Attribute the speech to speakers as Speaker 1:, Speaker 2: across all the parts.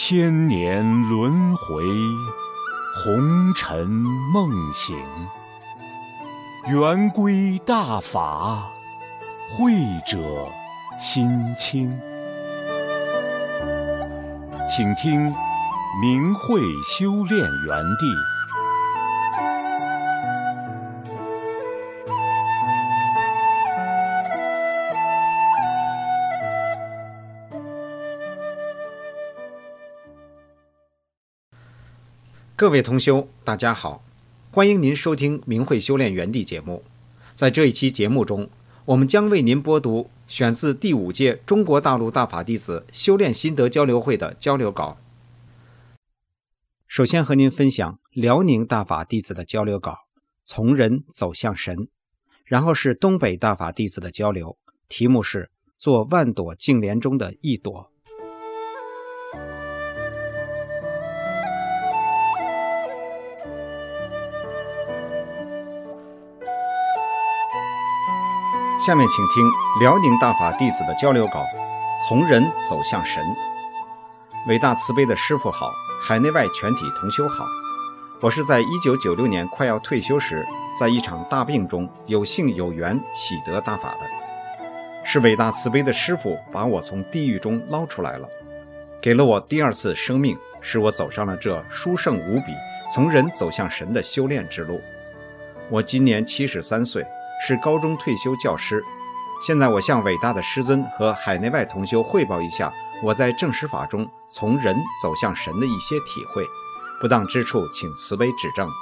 Speaker 1: 千年轮回，红尘梦醒。圆规大法，慧者心清。请听明慧修炼园地。
Speaker 2: 各位同修，大家好，欢迎您收听明慧修炼园地节目。在这一期节目中，我们将为您播读选自第5届中国大陆大法弟子修炼心得交流会的交流稿。首先和您分享辽宁大法弟子的交流稿，从人走向神。然后是东北大法弟子的交流，题目是做万朵净莲中的一朵。下面请听辽宁大法弟子的交流稿，从人走向神。伟大慈悲的师父好，海内外全体同修好。我是在1996年快要退休时，在一场大病中有幸有缘喜得大法的。是伟大慈悲的师父把我从地狱中捞出来了，给了我第2次生命，使我走上了这殊胜无比从人走向神的修炼之路。我今年73岁，是高中退休教师。现在我向伟大的师尊和海内外同修汇报一下我在正实法中从人走向神的一些体会，不当之处请慈悲指正。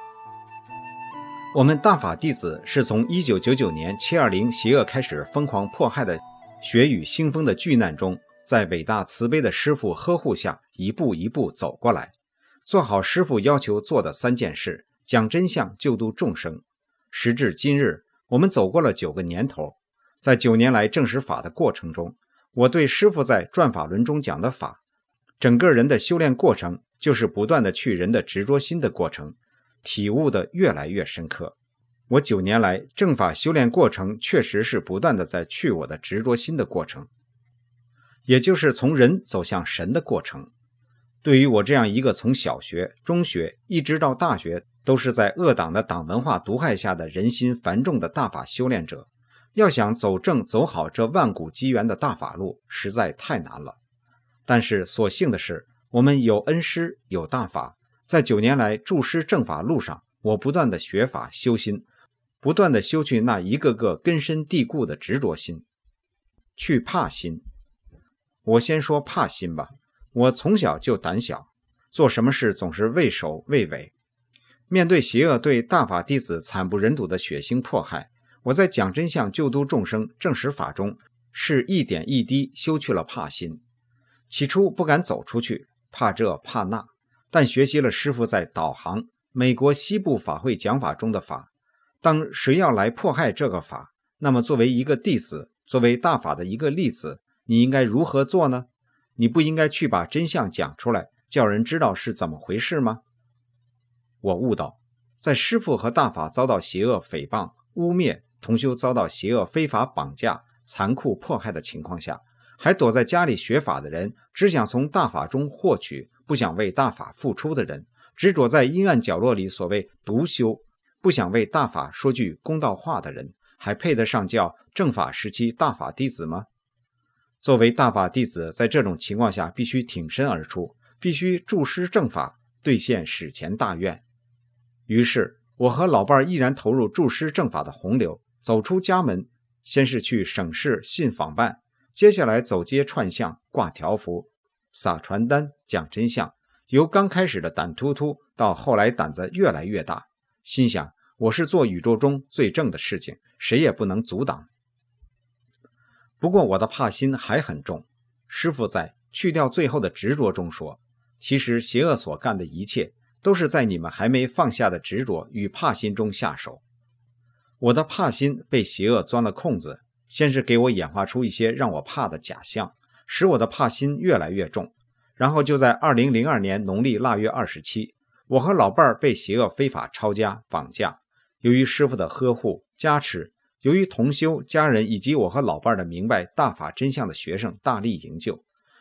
Speaker 2: 我们大法弟子是从1999年720邪恶开始疯狂迫害的血雨腥风的巨难中，在伟大慈悲的师父呵护下一步一步走过来，做好师父要求做的3件事，讲真相，救度众生。时至今日，我们走过了9个年头，在9年来证实法的过程中，我对师父在转法轮中讲的法，整个人的修炼过程就是不断的去人的执着心的过程，体悟的越来越深刻。我9年来正法修炼过程确实是不断的在去我的执着心的过程，也就是从人走向神的过程。对于我这样一个从小学、中学一直到大学都是在恶党的党文化毒害下的人心繁重的大法修炼者，要想走正走好这万古机缘的大法路实在太难了。但是所幸的是，我们有恩师有大法，在9年来助师正法路上，我不断的学法修心，不断的修去那一个个根深蒂固的执着心，去怕心。我先说怕心吧。我从小就胆小，做什么事总是畏首畏尾。面对邪恶对大法弟子惨不忍睹的血腥迫害，我在讲真相救度众生正实法中是一点一滴修去了怕心。起初不敢走出去，怕这怕那，但学习了师父在导航美国西部法会讲法中的法，当谁要来迫害这个法，那么作为一个弟子，作为大法的一个弟子，你应该如何做呢？你不应该去把真相讲出来，叫人知道是怎么回事吗？我悟到，在师父和大法遭到邪恶诽谤、污蔑，同修遭到邪恶非法绑架、残酷迫害的情况下，还躲在家里学法的人，只想从大法中获取，不想为大法付出的人，执着在阴暗角落里所谓独修，不想为大法说句公道话的人，还配得上叫正法时期大法弟子吗？作为大法弟子，在这种情况下必须挺身而出，必须助师正法，兑现史前大愿。于是我和老伴依然投入助师正法的洪流，走出家门，先是去省市信访办，接下来走街串巷挂条幅撒传单讲真相，由刚开始的胆突突到后来胆子越来越大，心想我是做宇宙中最正的事情，谁也不能阻挡。不过我的怕心还很重，师父在去掉最后的执着中说，其实邪恶所干的一切都是在你们还没放下的执着与怕心中下手。我的怕心被邪恶钻了空子，先是给我演化出一些让我怕的假象，使我的怕心越来越重。然后就在2002年农历腊月27，我和老伴儿被邪恶非法抄家绑架，由于师父的呵护加持，由于同修家人以及我和老伴的明白大法真相的学生大力营救，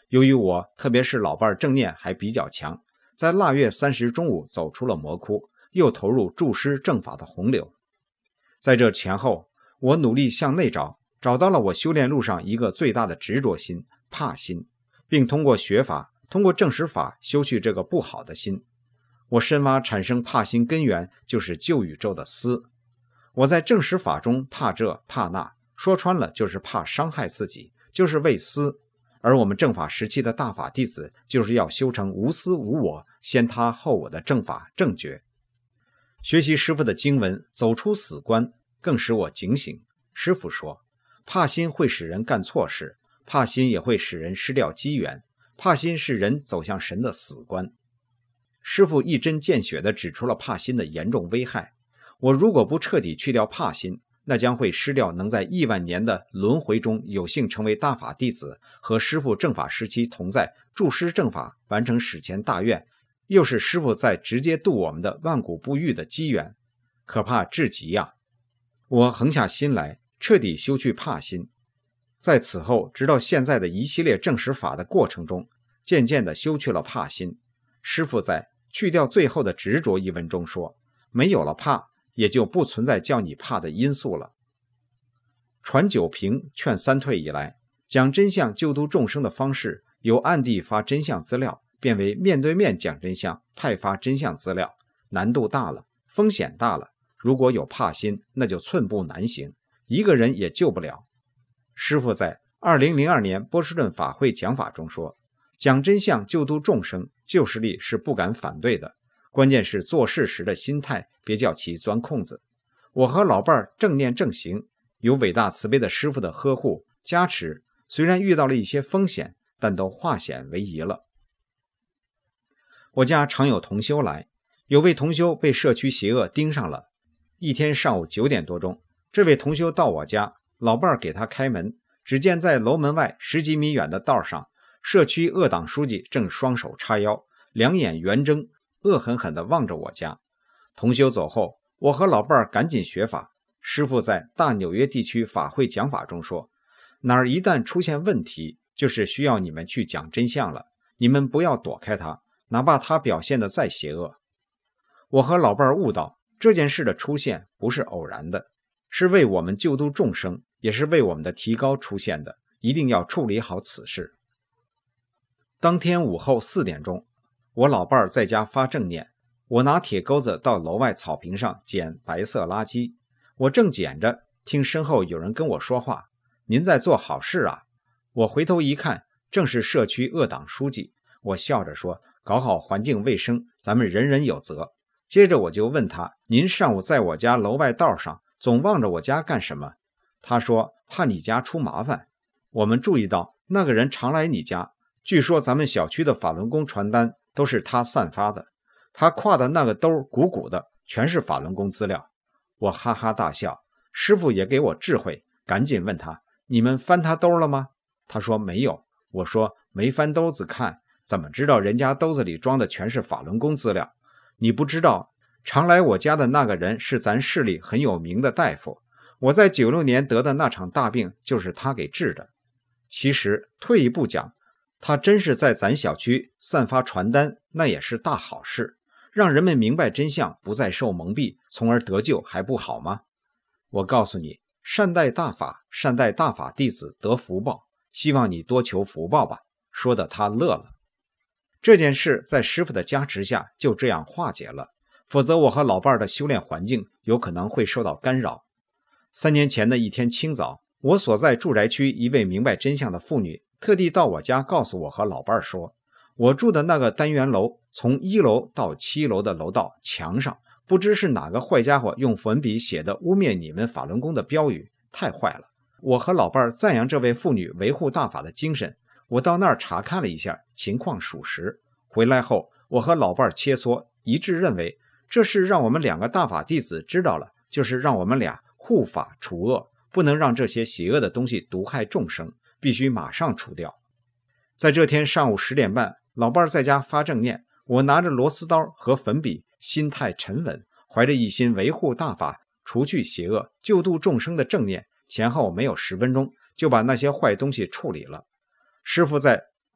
Speaker 2: 由于我特别是老伴正念还比较强，在腊月30中午走出了魔窟，又投入注师正法的洪流。在这前后，我努力向内找，找到了我修炼路上一个最大的执着心——怕心，并通过学法，通过正实法修去这个不好的心。我深挖产生怕心根源，就是旧宇宙的私。我在正实法中怕这怕那，说穿了就是怕伤害自己，就是为私。而我们正法时期的大法弟子，就是要修成无私无我，先他后我的正法正觉。学习师父的经文，走出死关，更使我警醒。师父说，怕心会使人干错事，怕心也会使人失掉机缘，怕心是人走向神的死关。师父一针见血地指出了怕心的严重危害。我如果不彻底去掉怕心，那将会失掉能在亿万年的轮回中有幸成为大法弟子，和师父正法时期同在注师正法，完成史前大愿，又是师父在直接度我们的万古不遇的机缘，可怕至极呀！我横下心来，彻底修去怕心。在此后直到现在的一系列正实法的过程中，渐渐地修去了怕心。师父在去掉最后的执着一文中说，没有了怕，也就不存在叫你怕的因素了。传九平劝三退以来，讲真相救度众生的方式，由暗地发真相资料变为面对面讲真相，派发真相资料，难度大了，风险大了。如果有怕心，那就寸步难行，一个人也救不了。师父在2002年波士顿法会讲法中说，讲真相救度众生，旧势力是不敢反对的，关键是做事时的心态，别叫其钻空子。我和老伴正念正行，有伟大慈悲的师父的呵护加持，虽然遇到了一些风险，但都化险为夷了。我家常有同修来，有位同修被社区邪恶盯上了。一天上午9点多钟，这位同修到我家，老伴给他开门，只见在楼门外10几米远的道上，社区恶党书记正双手叉腰，两眼圆睁，恶狠狠地望着我家。同修走后，我和老伴赶紧学法。师父在大纽约地区法会讲法中说，哪儿一旦出现问题，就是需要你们去讲真相了，你们不要躲开他，哪怕他表现得再邪恶。我和老伴悟到，这件事的出现不是偶然的，是为我们救度众生，也是为我们的提高出现的，一定要处理好此事。当天午后4点钟，我老伴在家发正念，我拿铁钩子到楼外草坪上捡白色垃圾。我正捡着，听身后有人跟我说话，您在做好事啊。我回头一看，正是社区恶党书记。我笑着说，搞好环境卫生，咱们人人有责。接着我就问他，您上午在我家楼外道上总望着我家干什么？他说，怕你家出麻烦。我们注意到那个人常来你家，据说咱们小区的法轮功传单都是他散发的，他挎的那个兜鼓鼓的，全是法轮功资料。我哈哈大笑，师父也给我智慧，赶紧问他，你们翻他兜了吗？他说没有。我说没翻兜子看，怎么知道人家兜子里装的全是法轮功资料？你不知道，常来我家的那个人是咱市里很有名的大夫，我在96年得的那场大病就是他给治的。其实退一步讲，他真是在咱小区散发传单，那也是大好事，让人们明白真相，不再受蒙蔽，从而得救，还不好吗？我告诉你，善待大法，善待大法弟子得福报，希望你多求福报吧。说的他乐了。这件事在师父的加持下就这样化解了，否则我和老伴的修炼环境有可能会受到干扰。3年前的一天清早，我所在住宅区一位明白真相的妇女特地到我家告诉我和老伴说，我住的那个单元楼从1楼到7楼的楼道墙上，不知是哪个坏家伙用粉笔写的污蔑你们法轮功的标语，太坏了。我和老伴赞扬这位妇女维护大法的精神，我到那儿查看了一下，情况属实。回来后，我和老伴切磋，一致认为这事让我们2个大法弟子知道了，就是让我们俩护法除恶，不能让这些邪恶的东西毒害众生，必须马上除掉。在这天上午10点半，老伴在家发正念，我拿着螺丝刀和粉笔，心态沉稳，怀着一心维护大法，除去邪恶，救度众生的正念，前后没有10分钟就把那些坏东西处理了。师父在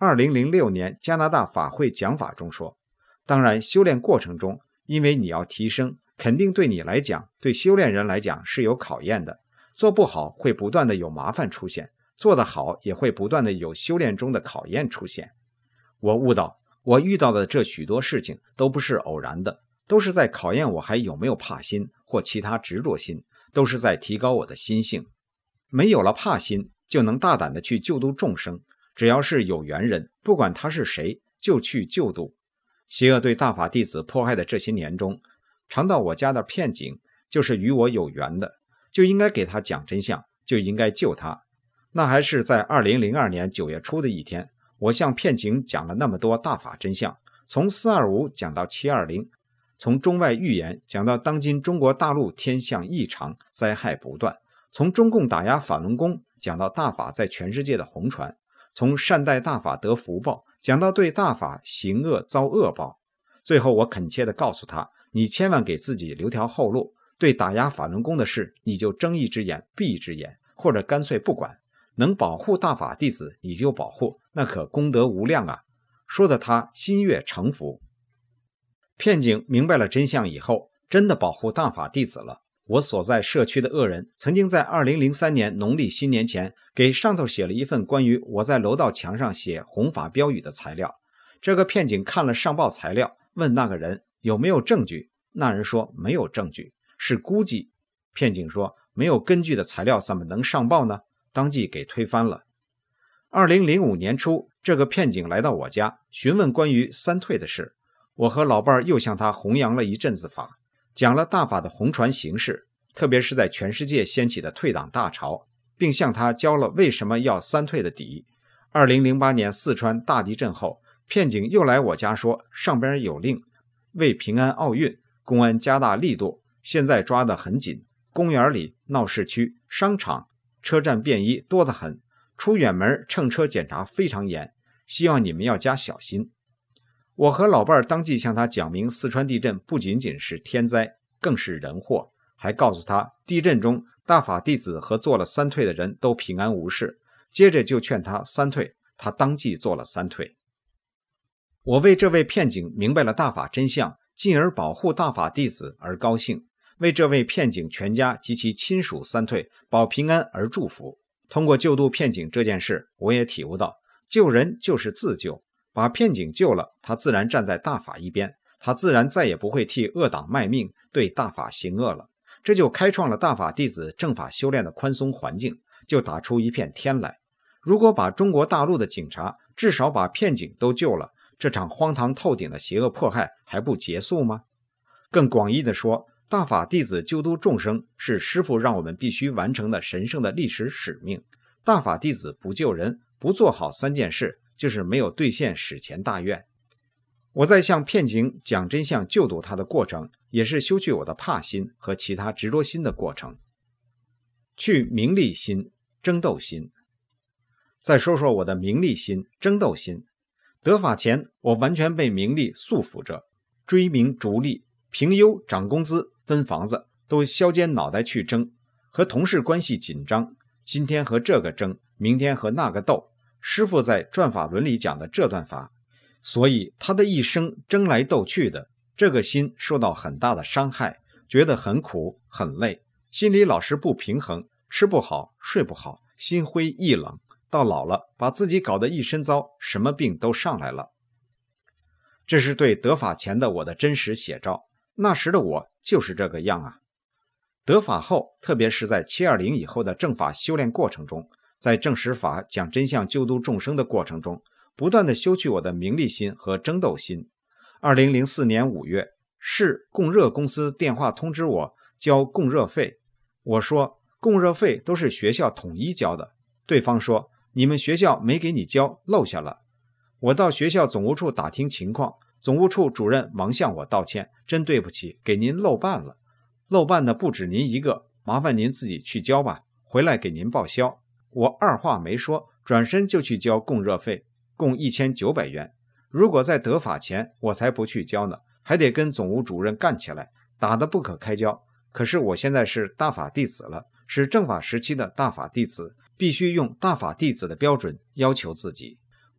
Speaker 2: 2006年加拿大法会讲法中说，当然修炼过程中，因为你要提升，肯定对你来讲，对修炼人来讲是有考验的，做不好会不断的有麻烦出现，做得好也会不断的有修炼中的考验出现。我悟到，我遇到的这许多事情都不是偶然的，都是在考验我还有没有怕心或其他执着心，都是在提高我的心性。没有了怕心，就能大胆的去救度众生，只要是有缘人，不管他是谁，就去救度。邪恶对大法弟子迫害的这些年中，常到我家的骗警就是与我有缘的，就应该给他讲真相，就应该救他。那还是在2002年9月初的一天，我向骗警讲了那么多大法真相，从425讲到720，从中外预言讲到当今中国大陆天象异常，灾害不断，从中共打压法轮功讲到大法在全世界的红传，从善待大法得福报讲到对大法行恶遭恶报。最后我恳切地告诉他，你千万给自己留条后路，对打压法轮功的事你就睁一只眼闭一只眼，或者干脆不管，能保护大法弟子你就保护，那可功德无量啊。说得他心悦诚服。骗警明白了真相以后，真的保护大法弟子了。我所在社区的恶人曾经在2003年农历新年前给上头写了一份关于我在楼道墙上写弘法标语的材料。这个骗警看了上报材料，问那个人有没有证据，那人说没有证据，是估计。骗警说没有根据的材料怎么能上报呢？当即给推翻了。2005年初，这个骗警来到我家询问关于三退的事，我和老伴又向他弘扬了一阵子法，讲了大法的弘传形式，特别是在全世界掀起的退党大潮，并向他教了为什么要三退的底。2008年四川大地震后，骗警又来我家说上边有令，为平安奥运，公安加大力度，现在抓得很紧，公园里、闹市区、商场、车站便衣多得很，出远门乘车检查非常严，希望你们要加小心。我和老伴当即向他讲明四川地震不仅仅是天灾，更是人祸，还告诉他地震中大法弟子和做了三退的人都平安无事，接着就劝他三退，他当即做了三退。我为这位骗警明白了大法真相，进而保护大法弟子而高兴，为这位骗警全家及其亲属三退保平安而祝福。通过救度骗警这件事，我也体悟到救人就是自救，把骗警救了，他自然站在大法一边，他自然再也不会替恶党卖命，对大法行恶了。这就开创了大法弟子正法修炼的宽松环境，就打出一片天来。如果把中国大陆的警察至少把骗警都救了，这场荒唐透顶的邪恶迫害还不结束吗？更广义的说，大法弟子救度众生是师父让我们必须完成的神圣的历史使命。大法弟子不救人，不做好三件事，就是没有兑现史前大愿。我在向骗警讲真相救度他的过程，也是修去我的怕心和其他执着心的过程。去名利心、争斗心。再说说我的名利心、争斗心。得法前，我完全被名利束缚着，追名逐利，评优涨工资分房子，都削尖脑袋去争。和同事关系紧张，今天和这个争，明天和那个斗。师父在转法轮里讲的这段法，所以他的一生争来斗去的，这个心受到很大的伤害，觉得很苦很累，心里老是不平衡，吃不好睡不好，心灰意冷，到老了把自己搞得一身糟，什么病都上来了。这是对得法前的我的真实写照，那时的我就是这个样啊。得法后，特别是在720以后的正法修炼过程中，在正实法讲真相救度众生的过程中，不断地修去我的名利心和争斗心。2004年5月，市供热公司电话通知我交供热费，我说供热费都是学校统一交的，对方说你们学校没给你交，漏下了。我到学校总务处打听情况，总务处主任忙向我道歉，真对不起，给您漏办了，漏办的不止您一个，麻烦您自己去交吧，回来给您报销。我二话没说，转身就去交供热费，共1900元。如果在得法前，我才不去交呢，还得跟总务主任干起来，打得不可开交。可是我现在是大法弟子了，是正法时期的大法弟子，必须用大法弟子的标准要求自己。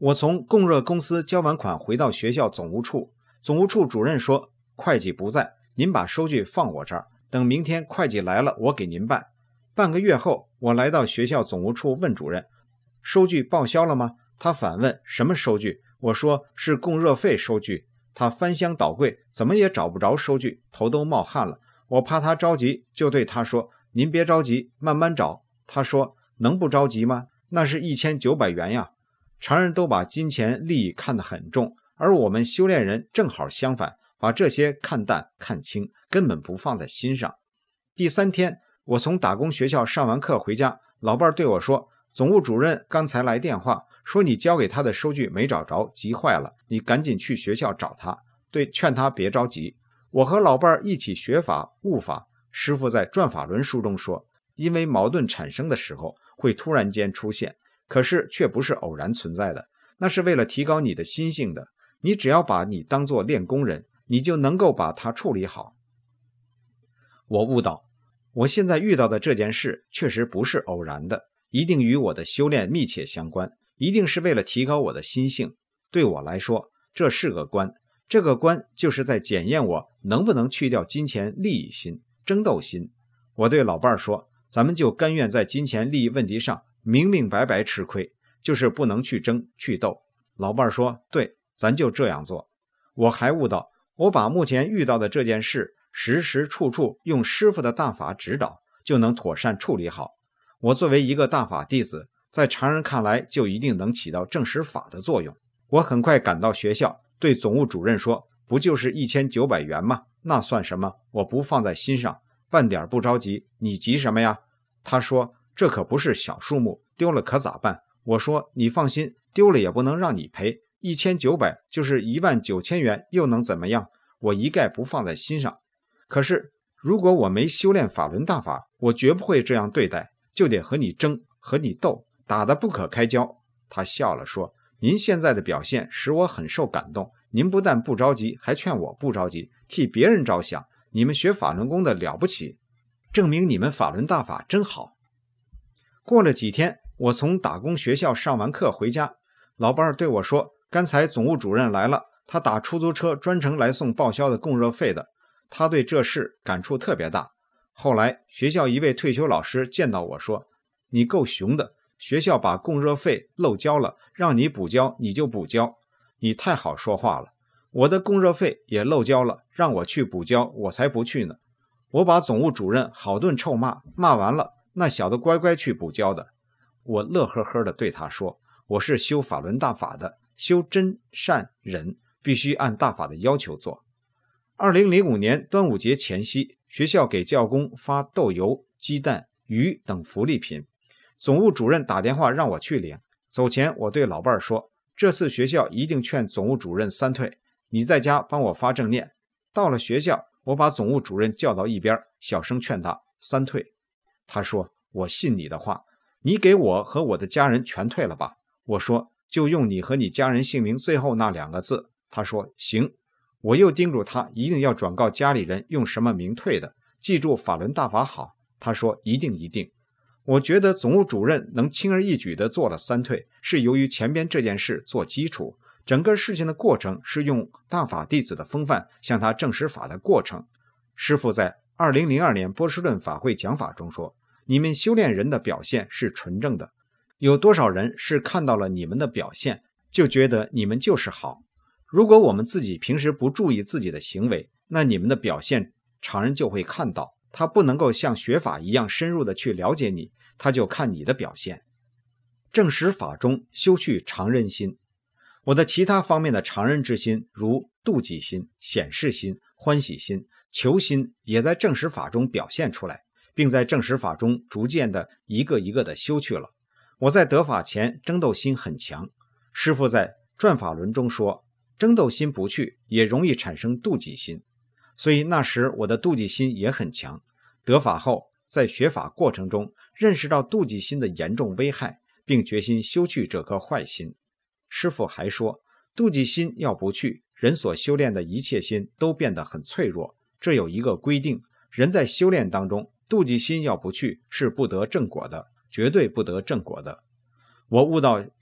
Speaker 2: 我从供热公司交完款回到学校总务处，总务处主任说会计不在，您把收据放我这儿，等明天会计来了我给您办。半个月后，我来到学校总务处问主任，收据报销了吗？他反问什么收据？我说是供热费收据。他翻箱倒柜，怎么也找不着收据，头都冒汗了。我怕他着急，就对他说，您别着急，慢慢找。他说能不着急吗？那是1900元呀。常人都把金钱利益看得很重，而我们修炼人正好相反，把这些看淡看轻，根本不放在心上。第3天，我从打工学校上完课回家，老伴对我说，总务主任刚才来电话，说你交给他的收据没找着，急坏了，你赶紧去学校找他，劝他别着急。我和老伴一起学法悟法，师父在《转法轮》书中说，因为矛盾产生的时候会突然间出现，可是却不是偶然存在的，那是为了提高你的心性的。你只要把你当作练功人，你就能够把它处理好。我悟到，我现在遇到的这件事确实不是偶然的，一定与我的修炼密切相关，一定是为了提高我的心性。对我来说，这是个关，这个关就是在检验我能不能去掉金钱利益心、争斗心。我对老伴说，咱们就甘愿在金钱利益问题上明明白白吃亏，就是不能去争去斗。老伴说，对，咱就这样做。我还悟到，我把目前遇到的这件事时时处处用师父的大法指导，就能妥善处理好。我作为一个大法弟子，在常人看来就一定能起到证实法的作用。我很快赶到学校，对总务主任说，不就是1900元吗？那算什么？我不放在心上，半点不着急，你急什么呀？他说，这可不是小数目，丢了可咋办？我说，你放心，丢了也不能让你赔，1900就是19000元，又能怎么样？我一概不放在心上。可是如果我没修炼法轮大法，我绝不会这样对待，就得和你争，和你斗，打得不可开交。他笑了说，您现在的表现使我很受感动，您不但不着急，还劝我不着急，替别人着想，你们学法轮功的了不起，证明你们法轮大法真好。过了几天，我从打工学校上完课回家，老伴对我说，刚才总务主任来了，他打出租车专程来送报销的供热费的。他对这事感触特别大。后来学校一位退休老师见到我说，你够熊的，学校把供热费漏交了，让你补交你就补交，你太好说话了。我的供热费也漏交了，让我去补交，我才不去呢。我把总务主任好顿臭骂，骂完了，那小子乖乖去补交的。我乐呵呵地对他说，我是修法轮大法的，修真善忍，必须按大法的要求做。2005年端午节前夕，学校给教工发豆油、鸡蛋、鱼等福利品，总务主任打电话让我去领。走前我对老伴说，这次学校一定劝总务主任3退，你在家帮我发正念。到了学校，我把总务主任叫到一边，小声劝他3退。他说，我信你的话，你给我和我的家人全退了吧。我说，就用你和你家人姓名最后那2个字。他说行。我又叮嘱他一定要转告家里人用什么名退的，记住法轮大法好。他说一定一定。我觉得总务主任能轻而易举地做了3退，是由于前边这件事做基础，整个事情的过程是用大法弟子的风范向他证实法的过程。师父在2002年波士顿法会讲法中说，你们修炼人的表现是纯正的，有多少人是看到了你们的表现，就觉得你们就是好。如果我们自己平时不注意自己的行为，那你们的表现常人就会看到，他不能够像学法一样深入的去了解你，他就看你的表现。证实法中修去常人心。我的其他方面的常人之心，如妒忌心、显示心、欢喜心、求心，也在证实法中表现出来，并在证实法中逐渐的一个一个的修去了。我在得法前争斗心很强，师父在《转法轮》中说，争斗心不去，也容易产生妒忌心，所以那时我的妒忌心也很强。得法后，在学法过程中认识到妒忌心的严重危害，并决心修去这颗坏心。师父还说，妒忌心要不去，人所修炼的一切心都变得很脆弱。这有一个规定，人在修炼当中，妒忌心要不去，是不得正果的，绝对不得正果的。我悟到，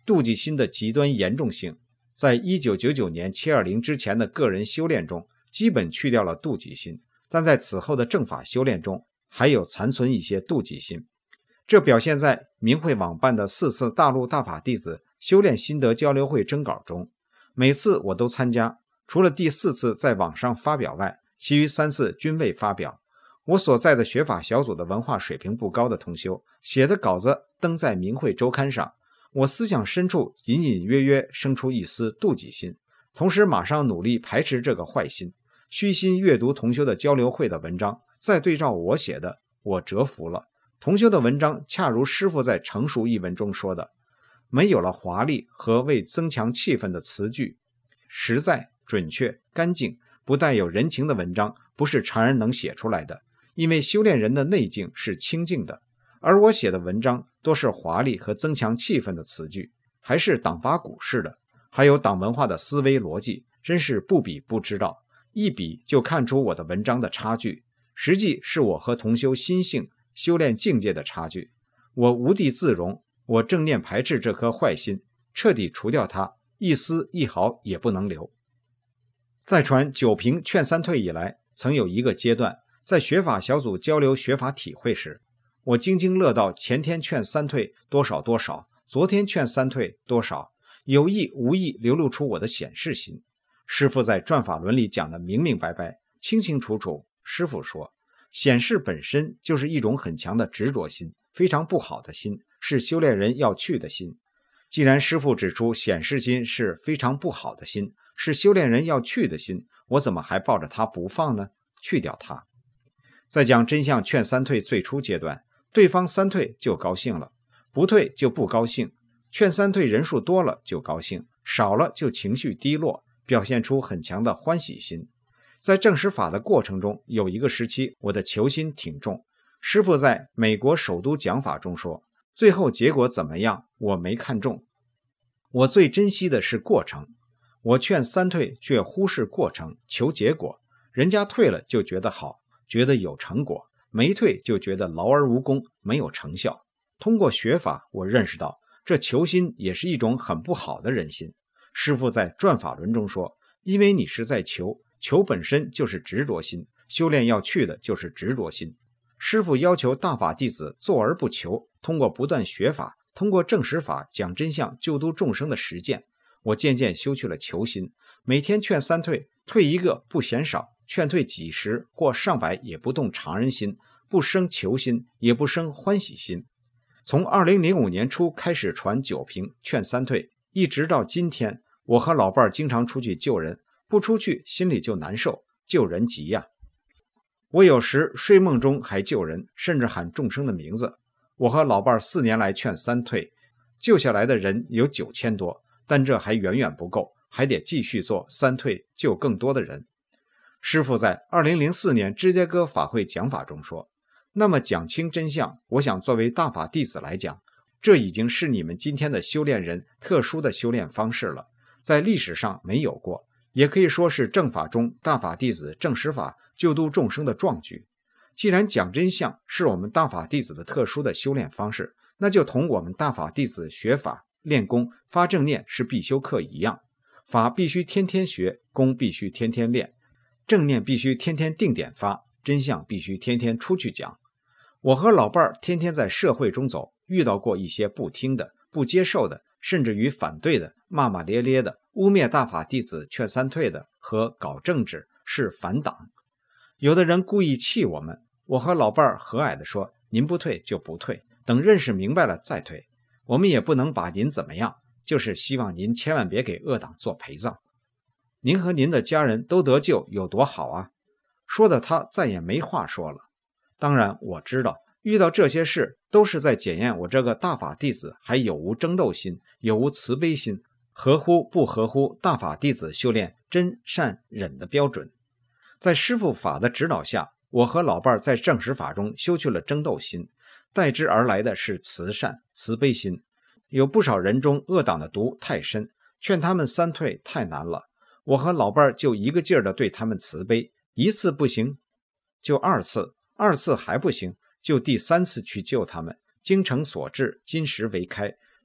Speaker 2: 妒忌心的极端严重性，在1999年720之前的个人修炼中基本去掉了妒忌心，但在此后的正法修炼中还有残存一些妒忌心。这表现在明慧网办的4次大陆大法弟子修炼心得交流会征稿中，每次我都参加，除了第4次在网上发表外，其余3次均未发表。我所在的学法小组的文化水平不高的同修写的稿子登在明慧周刊上，我思想深处隐隐约约生出一丝妒忌心，同时马上努力排斥这个坏心，虚心阅读同修的交流会的文章，再对照我写的，我折服了。同修的文章恰如师父在成熟一文中说的，没有了华丽和为增强气氛的词句，实在、准确、干净，不带有人情的文章不是常人能写出来的，因为修炼人的内境是清净的，而我写的文章多是华丽和增强气氛的词句，还是党法古式的，还有党文化的思维逻辑，真是不比不知道，一比就看出我的文章的差距，实际是我和同修心性修炼境界的差距。我无地自容，我正念排斥这颗坏心，彻底除掉它，一丝一毫也不能留。在传九平劝三退以来，曾有一个阶段，在学法小组交流学法体会时，我津津乐道前天劝三退多少多少，昨天劝三退多少，有意无意流露出我的显示心。师父在转法轮里讲的明明白白，清清楚楚。师父说，显示本身就是一种很强的执着心，非常不好的心，是修炼人要去的心。既然师父指出显示心是非常不好的心，是修炼人要去的心，我怎么还抱着它不放呢？去掉它。在讲真相劝三退最初阶段，对方三退就高兴了，不退就不高兴，劝三退人数多了就高兴，少了就情绪低落，表现出很强的欢喜心。在证实法的过程中，有一个时期我的求心挺重，师父在美国首都讲法中说，最后结果怎么样我没看重，我最珍惜的是过程。我劝三退却忽视过程，求结果，人家退了就觉得好，觉得有成果，没退就觉得劳而无功，没有成效。通过学法，我认识到这求心也是一种很不好的人心。师父在转法轮中说，因为你是在求，求本身就是执着心，修炼要去的就是执着心。师父要求大法弟子坐而不求，通过不断学法，通过证实法讲真相救度众生的实践，我渐渐修去了求心，每天劝三退，退一个不嫌少，劝退几十或上百也不动常人心，不生求心，也不生欢喜心。从2005年初开始传九平劝三退，一直到今天，我和老伴经常出去救人，不出去心里就难受，救人急呀。我有时睡梦中还救人，甚至喊众生的名字。我和老伴4年来劝三退，救下来的人有9000多，但这还远远不够，还得继续做三退，救更多的人。师父在2004年芝加哥法会讲法中说，那么讲清真相，我想作为大法弟子来讲，这已经是你们今天的修炼人特殊的修炼方式了，在历史上没有过，也可以说是正法中大法弟子证实法救度众生的壮举。既然讲真相是我们大法弟子的特殊的修炼方式，那就同我们大法弟子学法练功发正念是必修课一样，法必须天天学，功必须天天练，正念必须天天定点发，真相必须天天出去讲。我和老伴儿天天在社会中走，遇到过一些不听的、不接受的，甚至于反对的、骂骂咧咧的、污蔑大法弟子劝三退的和搞政治是反党。有的人故意气我们，我和老伴儿和蔼地说，您不退就不退，等认识明白了再退，我们也不能把您怎么样，就是希望您千万别给恶党做陪葬。您和您的家人都得救有多好啊，说的他再也没话说了。当然我知道遇到这些事都是在检验我这个大法弟子还有无争斗心，有无慈悲心，合乎不合乎大法弟子修炼真善忍的标准。在师父法的指导下，我和老伴在证实法中修去了争斗心，代之而来的是慈善慈悲心。有不少人中恶党的毒太深，劝他们三退太难了，我和老伴就一个劲儿地对他们慈悲，一次不行就2次，2次还不行就第3次去救他们，精诚所至，金石为开，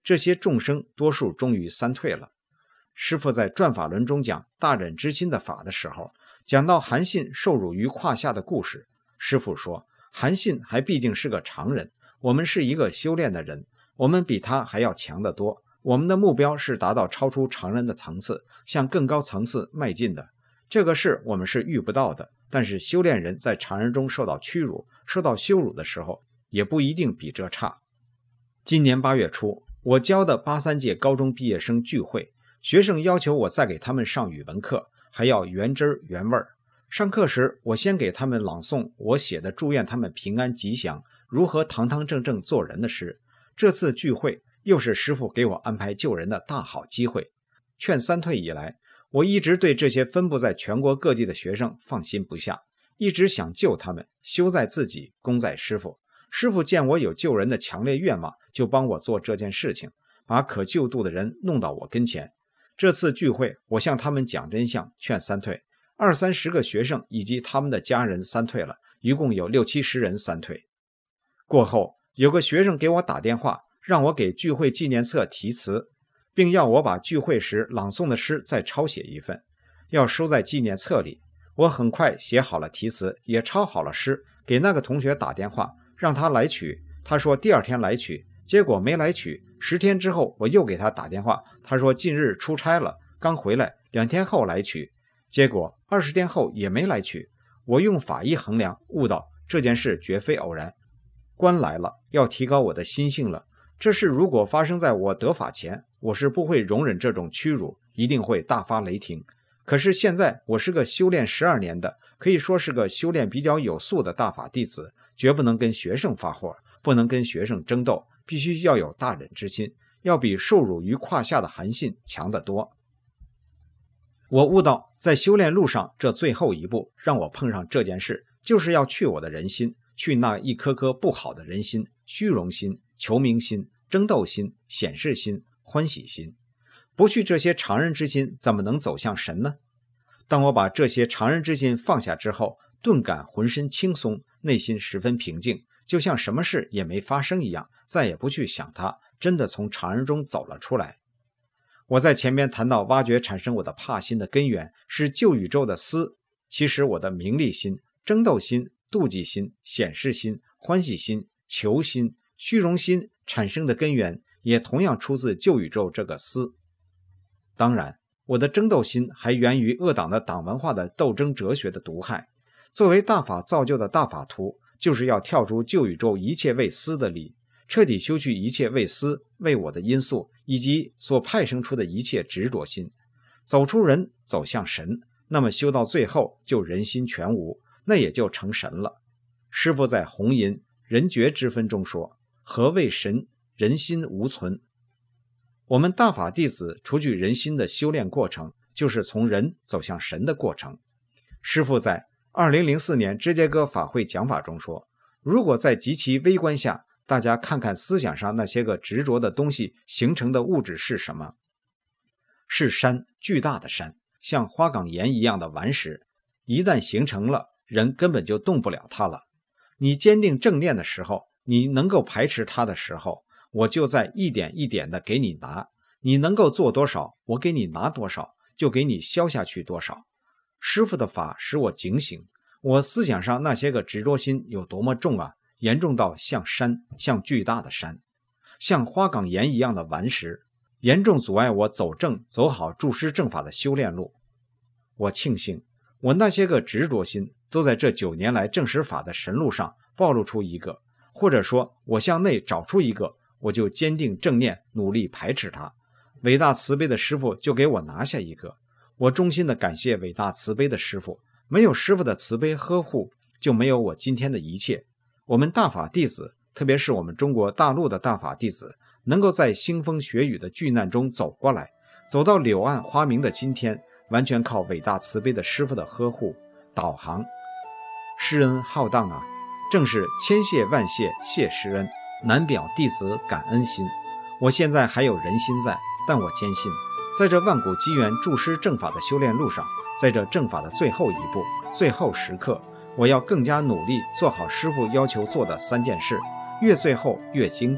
Speaker 2: 这些众生多数终于三退了。师父在转法轮中讲大忍之心的法的时候，讲到韩信受辱于胯下的故事，师父说，韩信还毕竟是个常人，我们是一个修炼的人，我们比他还要强得多，我们的目标是达到超出常人的层次，向更高层次迈进的。这个事我们是遇不到的，但是修炼人在常人中受到屈辱、受到羞辱的时候，也不一定比这差。今年8月初，我教的83届高中毕业生聚会，学生要求我再给他们上语文课，还要原汁原味。上课时，我先给他们朗诵我写的祝愿他们平安吉祥、如何堂堂正正做人的诗。这次聚会又是师父给我安排救人的大好机会。劝三退以来，我一直对这些分布在全国各地的学生放心不下，一直想救他们，修在自己，功在师父。师父见我有救人的强烈愿望，就帮我做这件事情，把可救度的人弄到我跟前。这次聚会，我向他们讲真相，劝三退，20-30个学生以及他们的家人三退了，一共有60-70人三退。过后，有个学生给我打电话，让我给聚会纪念册题词，并要我把聚会时朗诵的诗再抄写一份，要收在纪念册里。我很快写好了题词，也抄好了诗，给那个同学打电话，让他来取。他说第2天来取，结果没来取。10天之后，我又给他打电话，他说近日出差了，刚回来，2天后来取。结果20天后也没来取。我用法医衡量，悟到这件事绝非偶然。官来了，要提高我的心性了。这事如果发生在我得法前，我是不会容忍这种屈辱，一定会大发雷霆。可是现在我是个修炼12年的，可以说是个修炼比较有素的大法弟子，绝不能跟学生发火，不能跟学生争斗，必须要有大忍之心，要比受辱于胯下的韩信强得多。我悟到，在修炼路上这最后一步，让我碰上这件事，就是要去我的人心，去那一颗颗不好的人心，虚荣心、求名心、争斗心、显示心、欢喜心。不去这些常人之心，怎么能走向神呢？当我把这些常人之心放下之后，顿感浑身轻松，内心十分平静，就像什么事也没发生一样，再也不去想它，真的从常人中走了出来。我在前面谈到挖掘产生我的怕心的根源是旧宇宙的私，其实我的名利心、争斗心、妒忌心、显示心、欢喜心、求心、虚荣心产生的根源也同样出自旧宇宙这个私。当然，我的争斗心还源于恶党的党文化的斗争哲学的毒害。作为大法造就的大法徒，就是要跳出旧宇宙一切为私的理，彻底修去一切为私、为我的因素，以及所派生出的一切执着心，走出人，走向神。那么修到最后，就人心全无，那也就成神了。师父在弘淫人觉之分中说，何谓神？人心无存。我们大法弟子除去人心的修炼过程，就是从人走向神的过程。师父在2004年芝加哥法会讲法中说，如果在极其微观下，大家看看思想上那些个执着的东西形成的物质是什么？是山，巨大的山，像花岗岩一样的顽石，一旦形成了，人根本就动不了它了。你坚定正念的时候，你能够排斥它的时候，我就在一点一点的给你拿，你能够做多少，我给你拿多少，就给你消下去多少。师父的法使我警醒，我思想上那些个执着心有多么重啊，严重到像山，像巨大的山，像花岗岩一样的顽石，严重阻碍我走正走好注师正法的修炼路。我庆幸我那些个执着心都在这9年来正实法的神路上暴露出一个，或者说我向内找出一个，我就坚定正念，努力排斥它。伟大慈悲的师父就给我拿下一个。我衷心的感谢伟大慈悲的师父，没有师父的慈悲呵护，就没有我今天的一切。我们大法弟子，特别是我们中国大陆的大法弟子，能够在腥风血雨的巨难中走过来，走到柳暗花明的今天，完全靠伟大慈悲的师父的呵护导航。师恩浩荡啊，正是千谢万谢谢师恩，难表弟子感恩心。我现在还有人心在，但我坚信，在这万古机缘注师正法的修炼路上，在这正法的最后一步、最后时刻，我要更加努力做好师父要求做的3件事，越最后越精进，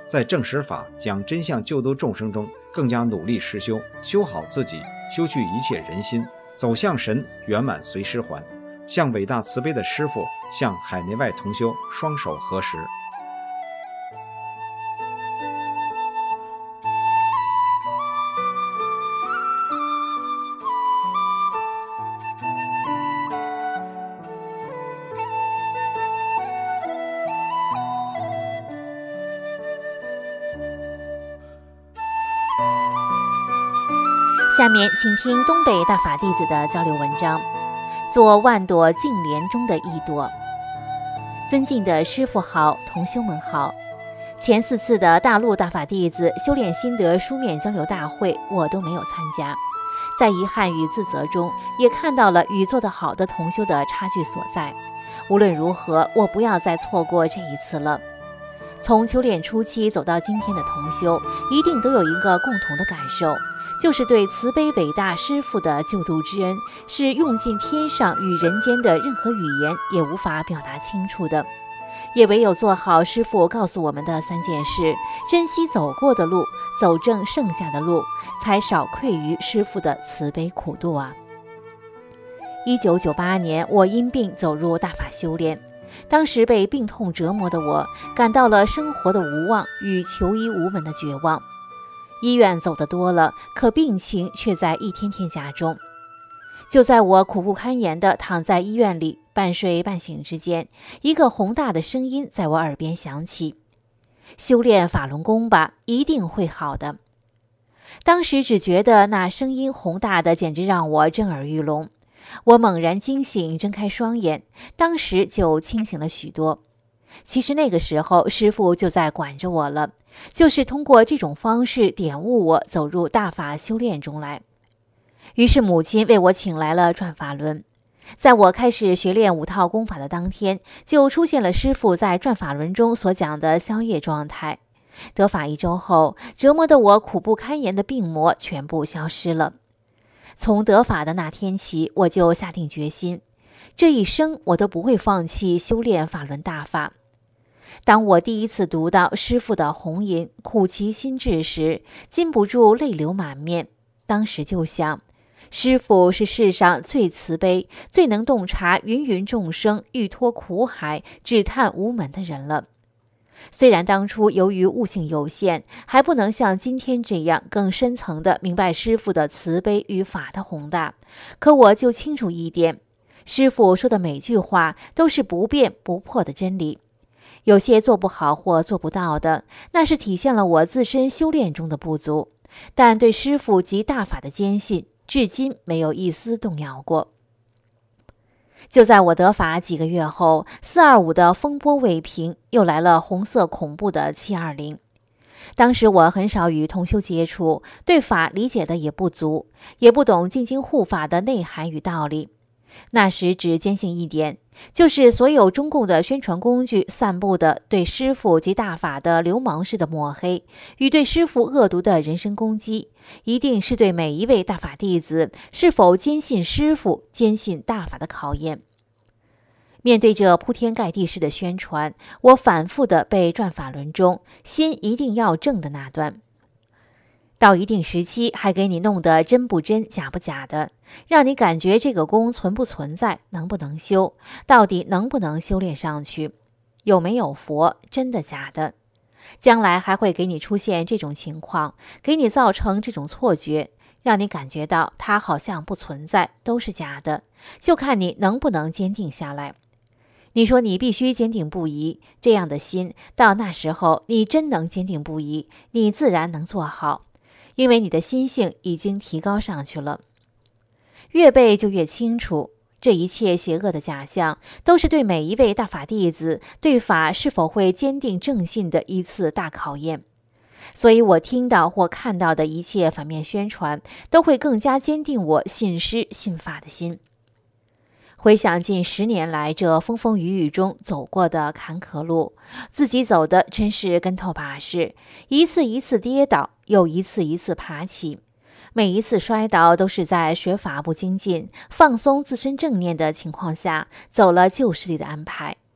Speaker 2: 在正实法讲真相救度众生中，更加努力实修，修好自己，修去一切人心，走向神圆满随师还，向伟大慈悲的师父，向海内外同修双手合十。
Speaker 3: 下面请听东北大法弟子的交流文章，做万朵净莲中的一朵。尊敬的师父好，同修们好。前4次的大陆大法弟子修炼心得书面交流大会我都没有参加，在遗憾与自责中也看到了与做得好的同修的差距所在。无论如何，我不要再错过这一次了。从修炼初期走到今天的同修，一定都有一个共同的感受，就是对慈悲伟大师父的救度之恩，是用尽天上与人间的任何语言也无法表达清楚的。也唯有做好师父告诉我们的3件事，珍惜走过的路，走正剩下的路，才少愧于师父的慈悲苦度啊。1998年，我因病走入大法修炼。当时被病痛折磨的我，感到了生活的无望与求医无门的绝望。医院走得多了，可病情却在一天天加重。就在我苦不堪言地躺在医院里，半睡半醒之间，一个宏大的声音在我耳边响起：修炼法轮功吧，一定会好的。当时只觉得那声音宏大的简直让我震耳欲聋。我猛然惊醒，睁开双眼，当时就清醒了许多。其实那个时候师父就在管着我了，就是通过这种方式点悟我走入大法修炼中来。于是母亲为我请来了转法轮。在我开始学练5套功法的当天，就出现了师父在转法轮中所讲的消业状态。得法1周后，折磨得我苦不堪言的病魔全部消失了。从得法的那天起，我就下定决心，这一生我都不会放弃修炼法轮大法。当我第一次读到师父的红吟苦其心志时，禁不住泪流满面。当时就想，师父是世上最慈悲、最能洞察芸芸众生欲脱苦海、只叹无门的人了。虽然当初由于悟性有限，还不能像今天这样更深层地明白师父的慈悲与法的宏大，可我就清楚一点，师父说的每句话都是不变不破的真理。有些做不好或做不到的，那是体现了我自身修炼中的不足，但对师父及大法的坚信，至今没有一丝动摇过。就在我得法几个月后，425的风波未平，又来了红色恐怖的720。当时我很少与同修接触，对法理解的也不足，也不懂进京护法的内涵与道理。那时只坚信一点，就是所有中共的宣传工具散布的对师父及大法的流氓式的抹黑，与对师父恶毒的人身攻击，一定是对每一位大法弟子是否坚信师父、坚信大法的考验。面对这铺天盖地式的宣传，我反复地被转法轮中心一定要正的那段。到一定时期还给你弄得真不真假不假的，让你感觉这个功存不存在，能不能修，到底能不能修炼上去，有没有佛，真的假的。将来还会给你出现这种情况，给你造成这种错觉，让你感觉到它好像不存在，都是假的，就看你能不能坚定下来。你说你必须坚定不移，这样的心，到那时候你真能坚定不移，你自然能做好，因为你的心性已经提高上去了。越背就越清楚，这一切邪恶的假象，都是对每一位大法弟子对法是否会坚定正信的一次大考验。所以我听到或看到的一切反面宣传，都会更加坚定我信师信法的心。回想近10年来这风风雨雨中走过的坎坷路，自己走的真是跟头把式，一次一次跌倒，又一次一次爬起。每一次摔倒都是在学法不精进、放松自身正念的情况下走了旧势力的安排。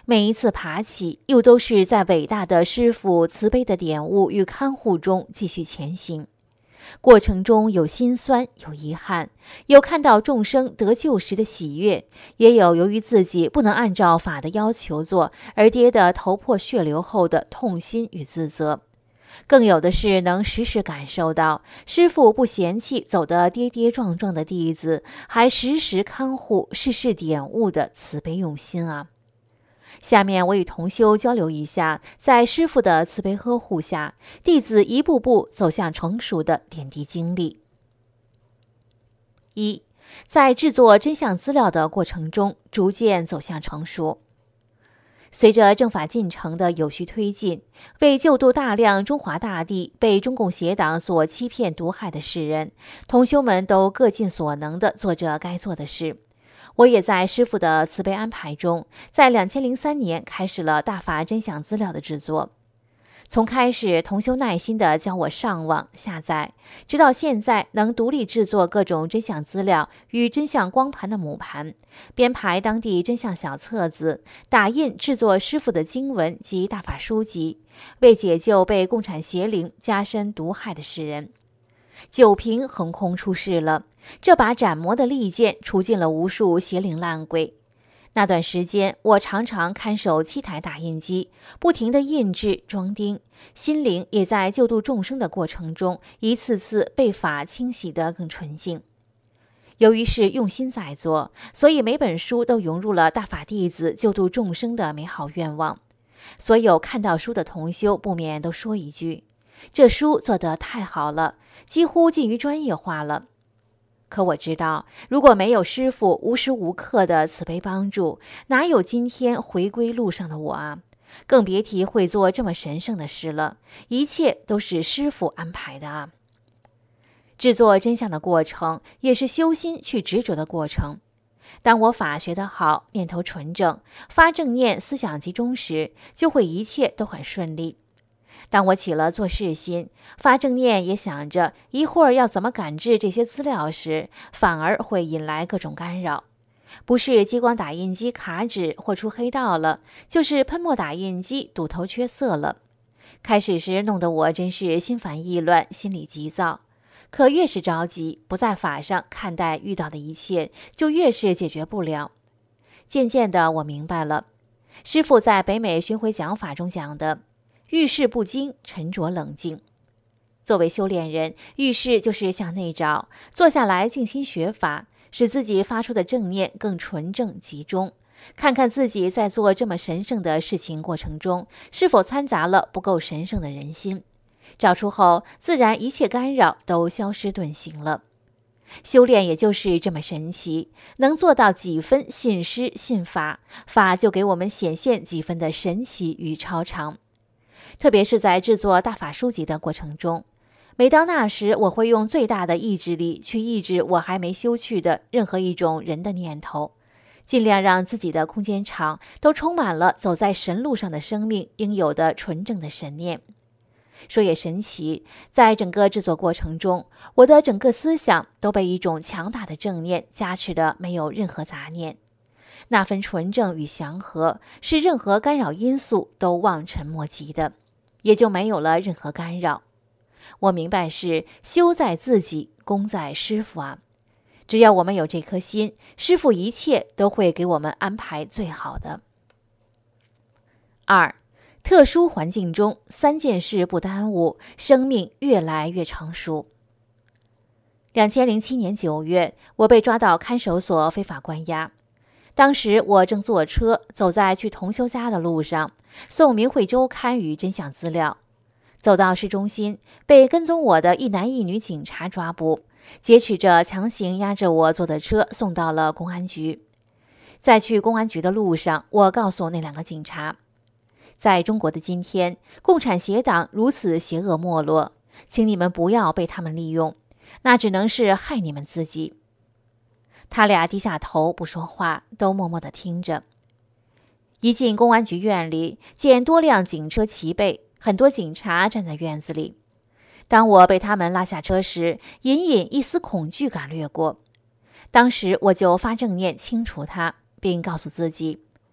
Speaker 3: 每一次爬起，又都是在伟大的师父慈悲的点悟与看护中继续前行。过程中有心酸，有遗憾，有看到众生得救时的喜悦，也有由于自己不能按照法的要求做而跌得头破血流后的痛心与自责。更有的是能时时感受到师父不嫌弃走得跌跌撞撞的弟子，还时时看护，事事点悟的慈悲用心啊。下面我与同修交流一下，在师父的慈悲呵护下，弟子一步步走向成熟的点滴经历。1. 在制作真相资料的过程中，逐渐走向成熟。随着正法进程的有序推进，为救度大量中华大地被中共邪党所欺骗毒害的世人，同修们都各尽所能地做着该做的事。我也在师父的慈悲安排中，在2003年开始了大法真相资料的制作。从开始同修耐心地教我上网下载，直到现在能独立制作各种真相资料与真相光盘的母盘，编排当地真相小册子，打印制作师父的经文及大法书籍，为解救被共产邪灵加深毒害的世人。九平横空出世了，这把斩魔的利剑除尽了无数邪灵烂鬼。那段时间，我常常看守7台打印机，不停地印制装订，心灵也在救度众生的过程中，一次次被法清洗得更纯净。由于是用心在做，所以每本书都融入了大法弟子救度众生的美好愿望。所有看到书的同修不免都说一句：这书做得太好了，几乎近于专业化了。可我知道，如果没有师父无时无刻的慈悲帮助，哪有今天回归路上的我啊？更别提会做这么神圣的事了，一切都是师父安排的啊。制作真相的过程，也是修心去执着的过程。当我法学得好，念头纯正，发正念，思想集中时，就会一切都很顺利。当我起了做事心，发正念也想着一会儿要怎么感知这些资料时，反而会引来各种干扰。不是激光打印机卡纸或出黑道了，就是喷墨打印机堵头缺色了。开始时弄得我真是心烦意乱，心里急躁。可越是着急，不在法上看待遇到的一切，就越是解决不了。渐渐的，我明白了，师父在北美巡回讲法中讲的遇事不惊，沉着冷静。作为修炼人，遇事就是向内找，坐下来静心学法，使自己发出的正念更纯正集中，看看自己在做这么神圣的事情过程中，是否掺杂了不够神圣的人心。找出后，自然一切干扰都消失遁形了。修炼也就是这么神奇，能做到几分信师信法，法就给我们显现几分的神奇与超常。特别是在制作大法书籍的过程中，每到那时，我会用最大的意志力去抑制我还没修去的任何一种人的念头，尽量让自己的空间场都充满了走在神路上的生命应有的纯正的神念。说也神奇，在整个制作过程中，我的整个思想都被一种强大的正念加持的没有任何杂念。那份纯正与祥和，是任何干扰因素都望尘莫及的，也就没有了任何干扰。我明白是修在自己，功在师父啊。只要我们有这颗心，师父一切都会给我们安排最好的。2. 特殊环境中3件事不耽误，生命越来越成熟。2007年9月，我被抓到看守所非法关押。当时我正坐车走在去同修家的路上，送《明慧周刊》与真相资料。走到市中心，被跟踪我的一男一女警察抓捕，劫持着强行押着我坐的车送到了公安局。在去公安局的路上，我告诉那2个警察，在中国的今天，共产邪党如此邪恶没落，请你们不要被他们利用，那只能是害你们自己。他俩低下头不说话，都默默地听着。一进公安局院里，见多辆警车齐备，很多警察站在院子里。当我被他们拉下车时，隐隐一丝恐惧感掠过。当时我就发正念清除它，并告诉自己，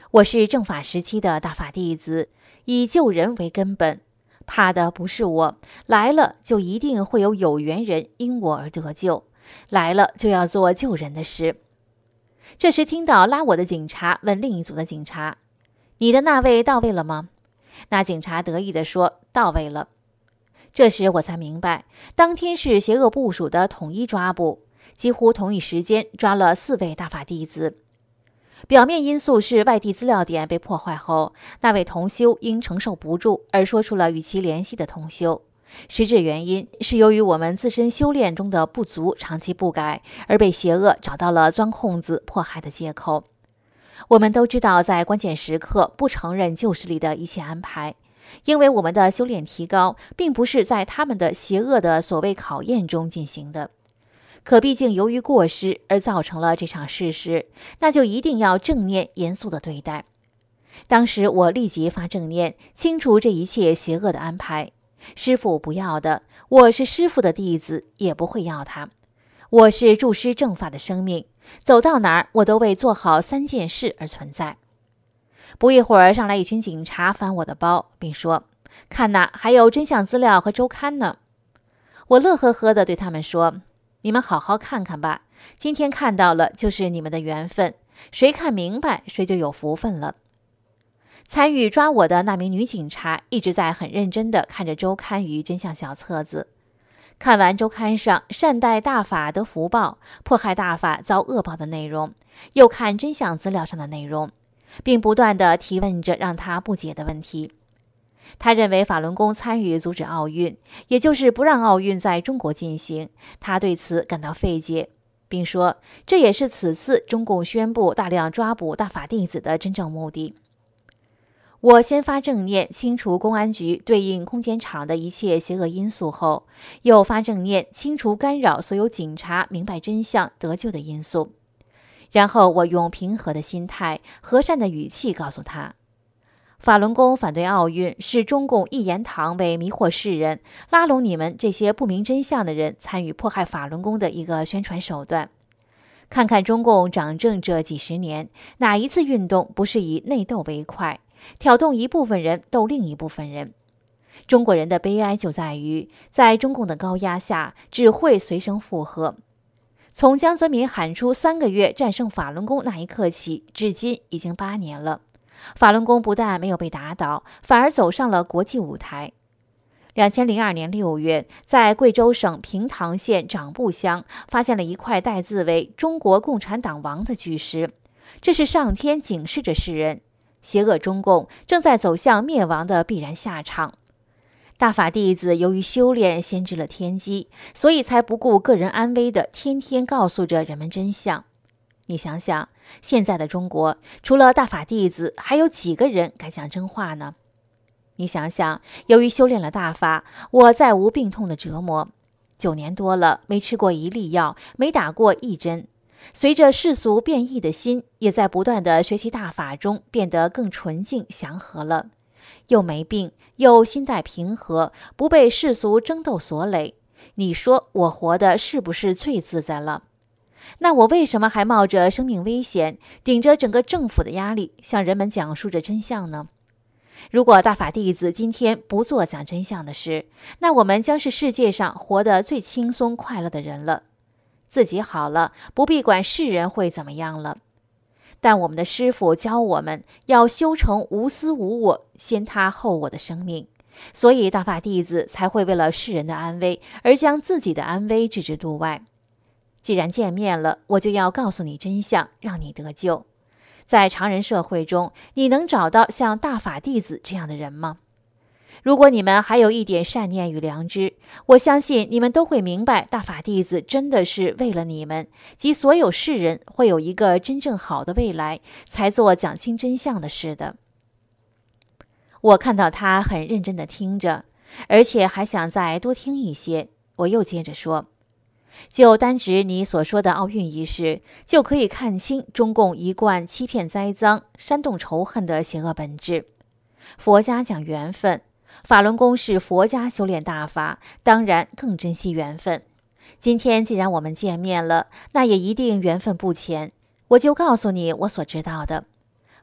Speaker 3: 我是正法时期的大法弟子，以救人为根本，怕的不是我，来了就一定会有缘人因我而得救，来了就要做救人的事。这时听到拉我的警察问另一组的警察：“你的那位到位了吗？”那警察得意地说：“到位了。”这时我才明白，当天是邪恶部署的统一抓捕，几乎同一时间抓了4位大法弟子。表面因素是外地资料点被破坏后，那位同修因承受不住而说出了与其联系的同修，实质原因是由于我们自身修炼中的不足长期不改，而被邪恶找到了钻空子迫害的借口。我们都知道，在关键时刻不承认旧势力的一切安排，因为我们的修炼提高并不是在他们的邪恶的所谓考验中进行的。可毕竟由于过失而造成了这场事实，那就一定要正念严肃地对待。当时我立即发正念，清除这一切邪恶的安排。师父不要的，我是师父的弟子，也不会要他。我是助师正法的生命，走到哪儿我都为做好3件事而存在。不一会儿，上来一群警察翻我的包，并说：“看哪，还有真相资料和周刊呢。”我乐呵呵地对他们说：“你们好好看看吧，今天看到了就是你们的缘分，谁看明白谁就有福分了。”参与抓我的那名女警察一直在很认真地看着周刊与真相小册子，看完周刊上善待大法得福报，迫害大法遭恶报的内容，又看真相资料上的内容，并不断地提问着让他不解的问题。他认为法轮功参与阻止奥运，也就是不让奥运在中国进行，他对此感到费解，并说这也是此次中共宣布大量抓捕大法弟子的真正目的。我先发正念清除公安局对应空间场的一切邪恶因素后，又发正念清除干扰所有警察明白真相得救的因素。然后我用平和的心态、和善的语气告诉他，法轮功反对奥运是中共一言堂为迷惑世人，拉拢你们这些不明真相的人参与迫害法轮功的一个宣传手段。看看中共掌政这几十年，哪一次运动不是以内斗为快，挑动一部分人斗另一部分人？中国人的悲哀就在于，在中共的高压下，只会随声附和。从江泽民喊出3个月战胜法轮功那一刻起，至今已经8年了。法轮功不但没有被打倒，反而走上了国际舞台。2002年6月，在贵州省平塘县长布乡发现了一块带字为“中国共产党亡”的巨石，这是上天警示着世人，邪恶中共正在走向灭亡的必然下场。大法弟子由于修炼先知了天机，所以才不顾个人安危的天天告诉着人们真相。你想想，现在的中国除了大法弟子，还有几个人敢讲真话呢？你想想，由于修炼了大法，我再无病痛的折磨，9年多了，没吃过1粒药，没打过1针。随着世俗变异的心，也在不断的学习大法中变得更纯净祥和了，又没病，又心态平和，不被世俗争斗所累。你说我活的是不是最自在了？那我为什么还冒着生命危险，顶着整个政府的压力，向人们讲述着真相呢？如果大法弟子今天不做讲真相的事，那我们将是世界上活得最轻松快乐的人了。自己好了，不必管世人会怎么样了。但我们的师父教我们要修成无私无我、先他后我的生命，所以大法弟子才会为了世人的安危而将自己的安危置之度外。既然见面了，我就要告诉你真相，让你得救。在常人社会中，你能找到像大法弟子这样的人吗？如果你们还有一点善念与良知，我相信你们都会明白，大法弟子真的是为了你们及所有世人会有一个真正好的未来，才做讲清真相的事的。我看到他很认真地听着，而且还想再多听一些。我又接着说，就单指你所说的奥运一事，就可以看清中共一贯欺骗栽赃、煽动仇恨的邪恶本质。佛家讲缘分，法轮功是佛家修炼大法，当然更珍惜缘分。今天既然我们见面了，那也一定缘分不浅。我就告诉你我所知道的。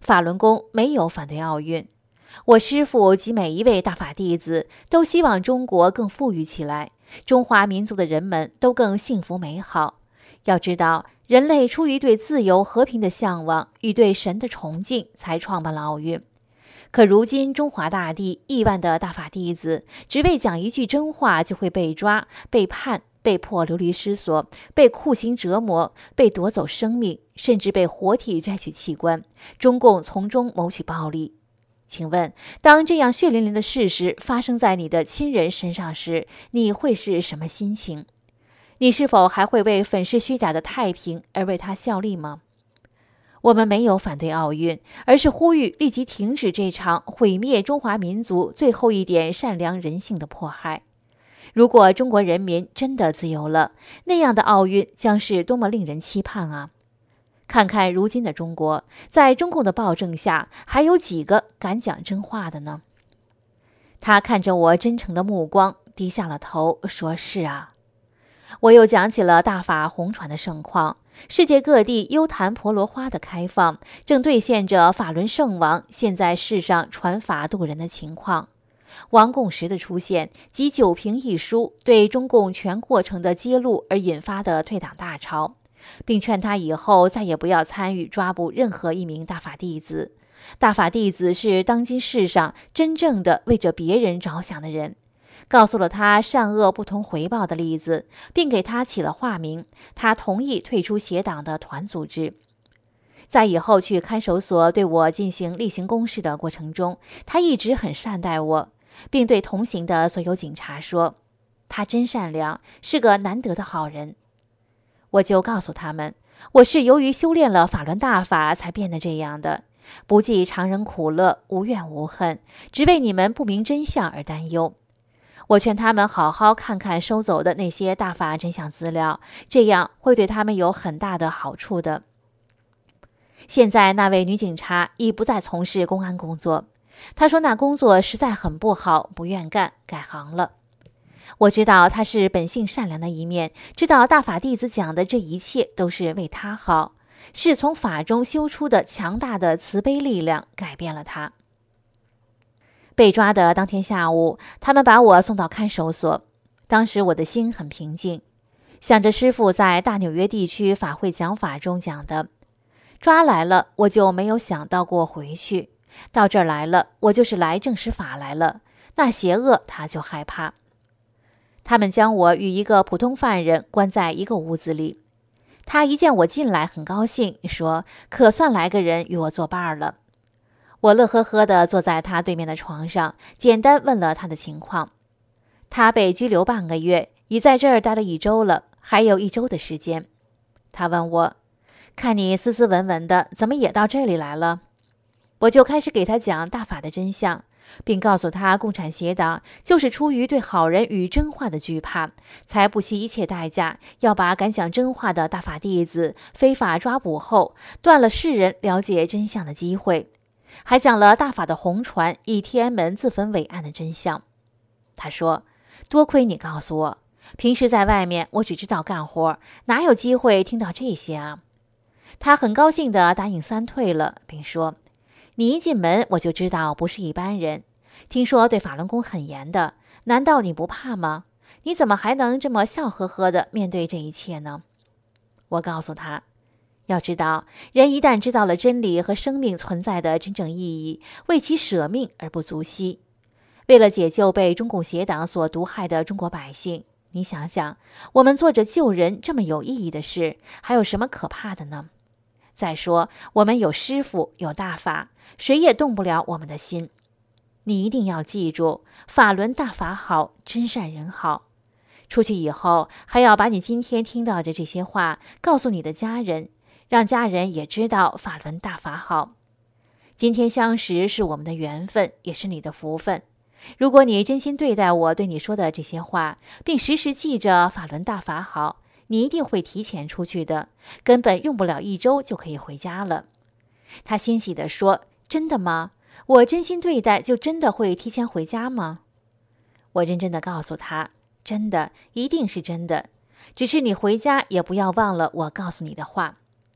Speaker 3: 法轮功没有反对奥运。我师父及每一位大法弟子都希望中国更富裕起来，中华民族的人们都更幸福美好。要知道，人类出于对自由和平的向往与对神的崇敬，才创办了奥运。可如今中华大地亿万的大法弟子，只为讲一句真话就会被抓、被判、被迫流离失所、被酷刑折磨、被夺走生命，甚至被活体摘取器官，中共从中谋取暴利。请问，当这样血淋淋的事实发生在你的亲人身上时，你会是什么心情？你是否还会为粉饰虚假的太平而为他效力吗？我们没有反对奥运，而是呼吁立即停止这场毁灭中华民族最后一点善良人性的迫害。如果中国人民真的自由了，那样的奥运将是多么令人期盼啊！看看如今的中国，在中共的暴政下，还有几个敢讲真话的呢？他看着我真诚的目光，低下了头，说是啊。我又讲起了大法红传的盛况，世界各地优昙婆罗花的开放，正兑现着法轮圣王现在世上传法度人的情况。王共识的出现及九评一书对中共全过程的揭露而引发的退党大潮，并劝他以后再也不要参与抓捕任何一名大法弟子。大法弟子是当今世上真正的为着别人着想的人，告诉了他善恶不同回报的例子，并给他起了化名。他同意退出邪党的团组织。在以后去看守所对我进行例行公事的过程中，他一直很善待我，并对同行的所有警察说，他真善良，是个难得的好人。我就告诉他们，我是由于修炼了法轮大法才变得这样的，不计常人苦乐，无怨无恨，只为你们不明真相而担忧。我劝他们好好看看收走的那些大法真相资料，这样会对他们有很大的好处的。现在那位女警察已不再从事公安工作，她说那工作实在很不好，不愿干，改行了。我知道她是本性善良的一面，知道大法弟子讲的这一切都是为她好，是从法中修出的强大的慈悲力量改变了她。被抓的当天下午，他们把我送到看守所。当时我的心很平静，想着师父在大纽约地区法会讲法中讲的，抓来了我就没有想到过回去，到这儿来了我就是来证实法来了，那邪恶他就害怕。他们将我与一个普通犯人关在一个屋子里，他一见我进来很高兴，说可算来个人与我作伴了。我乐呵呵地坐在他对面的床上，简单问了他的情况。他被拘留半个月，已在这儿待了1周了，还有1周的时间。他问我，看你斯斯文文的，怎么也到这里来了？我就开始给他讲大法的真相，并告诉他共产邪党就是出于对好人与真话的惧怕，才不惜一切代价要把敢讲真话的大法弟子非法抓捕后，断了世人了解真相的机会。还讲了大法的红传以天安门自焚伟案的真相。他说，多亏你告诉我，平时在外面我只知道干活，哪有机会听到这些啊？他很高兴地答应3退了，并说，你一进门我就知道不是一般人，听说对法轮功很严的，难道你不怕吗？你怎么还能这么笑呵呵地面对这一切呢？我告诉他，要知道，人一旦知道了真理和生命存在的真正意义，为其舍命而不足惜。为了解救被中共邪党所毒害的中国百姓，你想想，我们做着救人这么有意义的事，还有什么可怕的呢？再说，我们有师父，有大法，谁也动不了我们的心。你一定要记住，法轮大法好，真善人好。出去以后，还要把你今天听到的这些话告诉你的家人，让家人也知道法轮大法好。今天相识是我们的缘分，也是你的福分。如果你真心对待我对你说的这些话，并时时记着法轮大法好，你一定会提前出去的，根本用不了1周就可以回家了。他欣喜地说，真的吗？我真心对待就真的会提前回家吗？我认真地告诉他，真的，一定是真的，只是你回家也不要忘了我告诉你的话。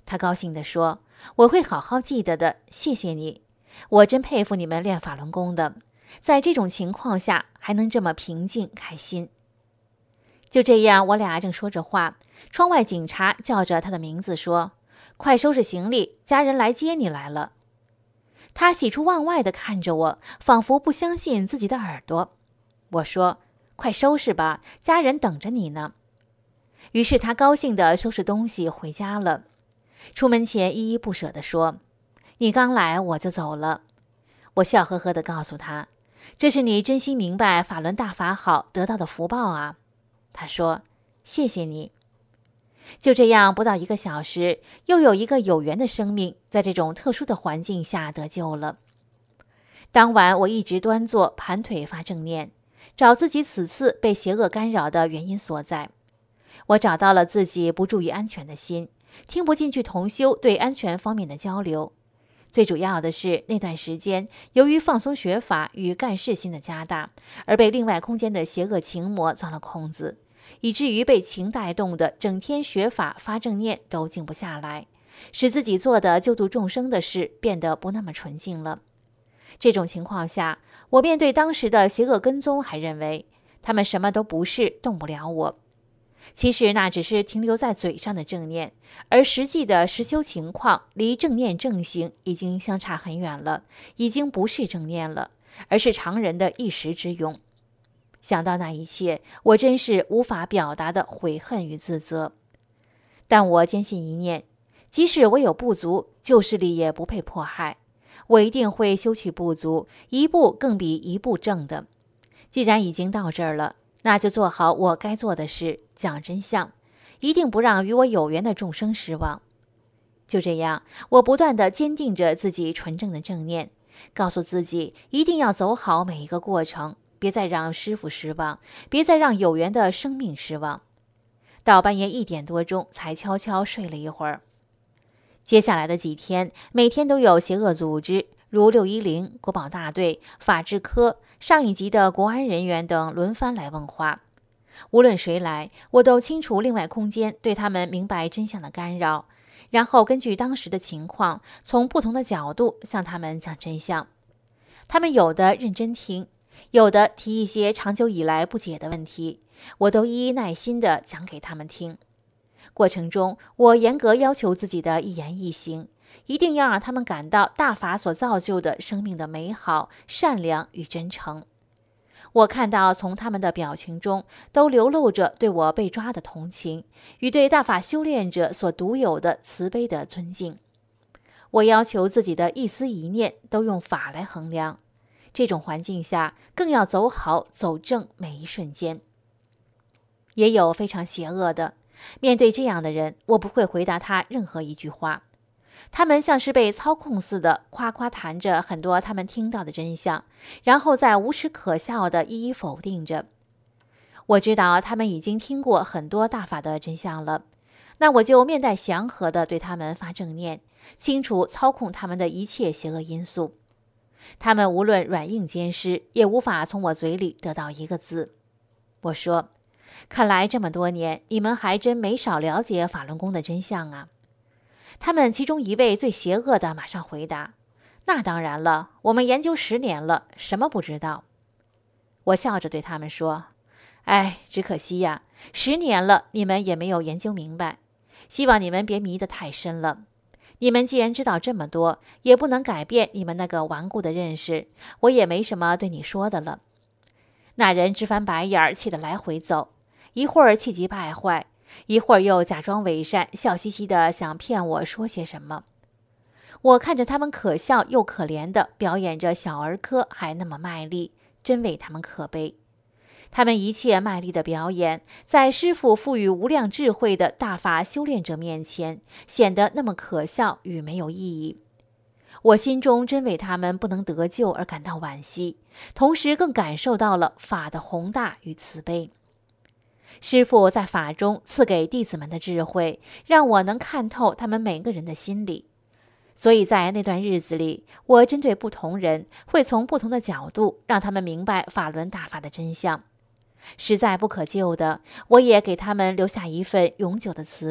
Speaker 3: 他高兴地说：“我会好好记得的，谢谢你。我真佩服你们练法轮功的，在这种情况下还能这么平静开心。”就这样，我俩正说着话，窗外警察叫着他的名字说：“快收拾行李，家人来接你来了。”他喜出望外地看着我，仿佛不相信自己的耳朵。我说：“快收拾吧，家人等着你呢。”于是他高兴地收拾东西回家了。出门前依依不舍地说：“你刚来我就走了。”我笑呵呵地告诉他：“这是你真心明白法轮大法好得到的福报啊。”他说：“谢谢你。”就这样，不到1个小时，又有一个有缘的生命在这种特殊的环境下得救了。当晚，我一直端坐盘腿发正念，找自己此次被邪恶干扰的原因所在。我找到了自己不注意安全的心，听不进去同修对安全方面的交流。最主要的是，那段时间由于放松学法与干事心的加大，而被另外空间的邪恶情魔钻了空子，以至于被情带动的整天学法发正念都静不下来，使自己做的救度众生的事变得不那么纯净了。这种情况下，我面对当时的邪恶跟踪，还认为他们什么都不是，动不了我。其实那只是停留在嘴上的正念，而实际的实修情况离正念正行已经相差很远了，已经不是正念了，而是常人的一时之用。想到那一切，我真是无法表达的悔恨与自责。但我坚信一念，即使我有不足，旧势力也不配迫害。我一定会修去不足，一步更比一步正的。既然已经到这儿了，那就做好我该做的事，讲真相，一定不让与我有缘的众生失望。就这样，我不断地坚定着自己纯正的正念，告诉自己一定要走好每一个过程，别再让师父失望，别再让有缘的生命失望。到半夜1点多钟才悄悄睡了一会儿。接下来的几天，每天都有邪恶组织，如610、国保大队、法制科、上一级的国安人员等轮番来问话。无论谁来，我都清除另外空间对他们明白真相的干扰，然后根据当时的情况，从不同的角度向他们讲真相。他们有的认真听，有的提一些长久以来不解的问题，我都一一耐心地讲给他们听。过程中，我严格要求自己的一言一行，一定要让他们感到大法所造就的生命的美好、善良与真诚。我看到从他们的表情中都流露着对我被抓的同情，与对大法修炼者所独有的慈悲的尊敬。我要求自己的一丝一念都用法来衡量，这种环境下更要走好走正每一瞬间。也有非常邪恶的，面对这样的人，我不会回答他任何一句话。他们像是被操控似的，夸夸谈着很多他们听到的真相，然后再无耻可笑地一一否定着。我知道他们已经听过很多大法的真相了，那我就面带祥和地对他们发正念，清除操控他们的一切邪恶因素。他们无论软硬兼施，也无法从我嘴里得到一个字。我说：“看来这么多年，你们还真没少了解法轮功的真相啊。”他们其中一位最邪恶的马上回答：“那当然了，我们研究10年了，什么不知道？”我笑着对他们说：“哎，只可惜呀，10年了，你们也没有研究明白。希望你们别迷得太深了。你们既然知道这么多，也不能改变你们那个顽固的认识，我也没什么对你说的了。”那人直翻白眼，气得来回走，一会儿气急败坏，一会儿又假装伪善，笑嘻嘻的想骗我说些什么。我看着他们可笑又可怜的表演着小儿科，还那么卖力，真为他们可悲。他们一切卖力的表演，在师父赋予无量智慧的大法修炼者面前，显得那么可笑与没有意义。我心中真为他们不能得救而感到惋惜，同时更感受到了法的宏大与慈悲。师父在法中赐给弟子们的智慧，让我能看透他们每个人的心理。所以在那段日子里，我针对不同人，会从不同的角度让他们明白法轮大法的真相。实在不可救的，我也给他们留下一份永久的慈悲，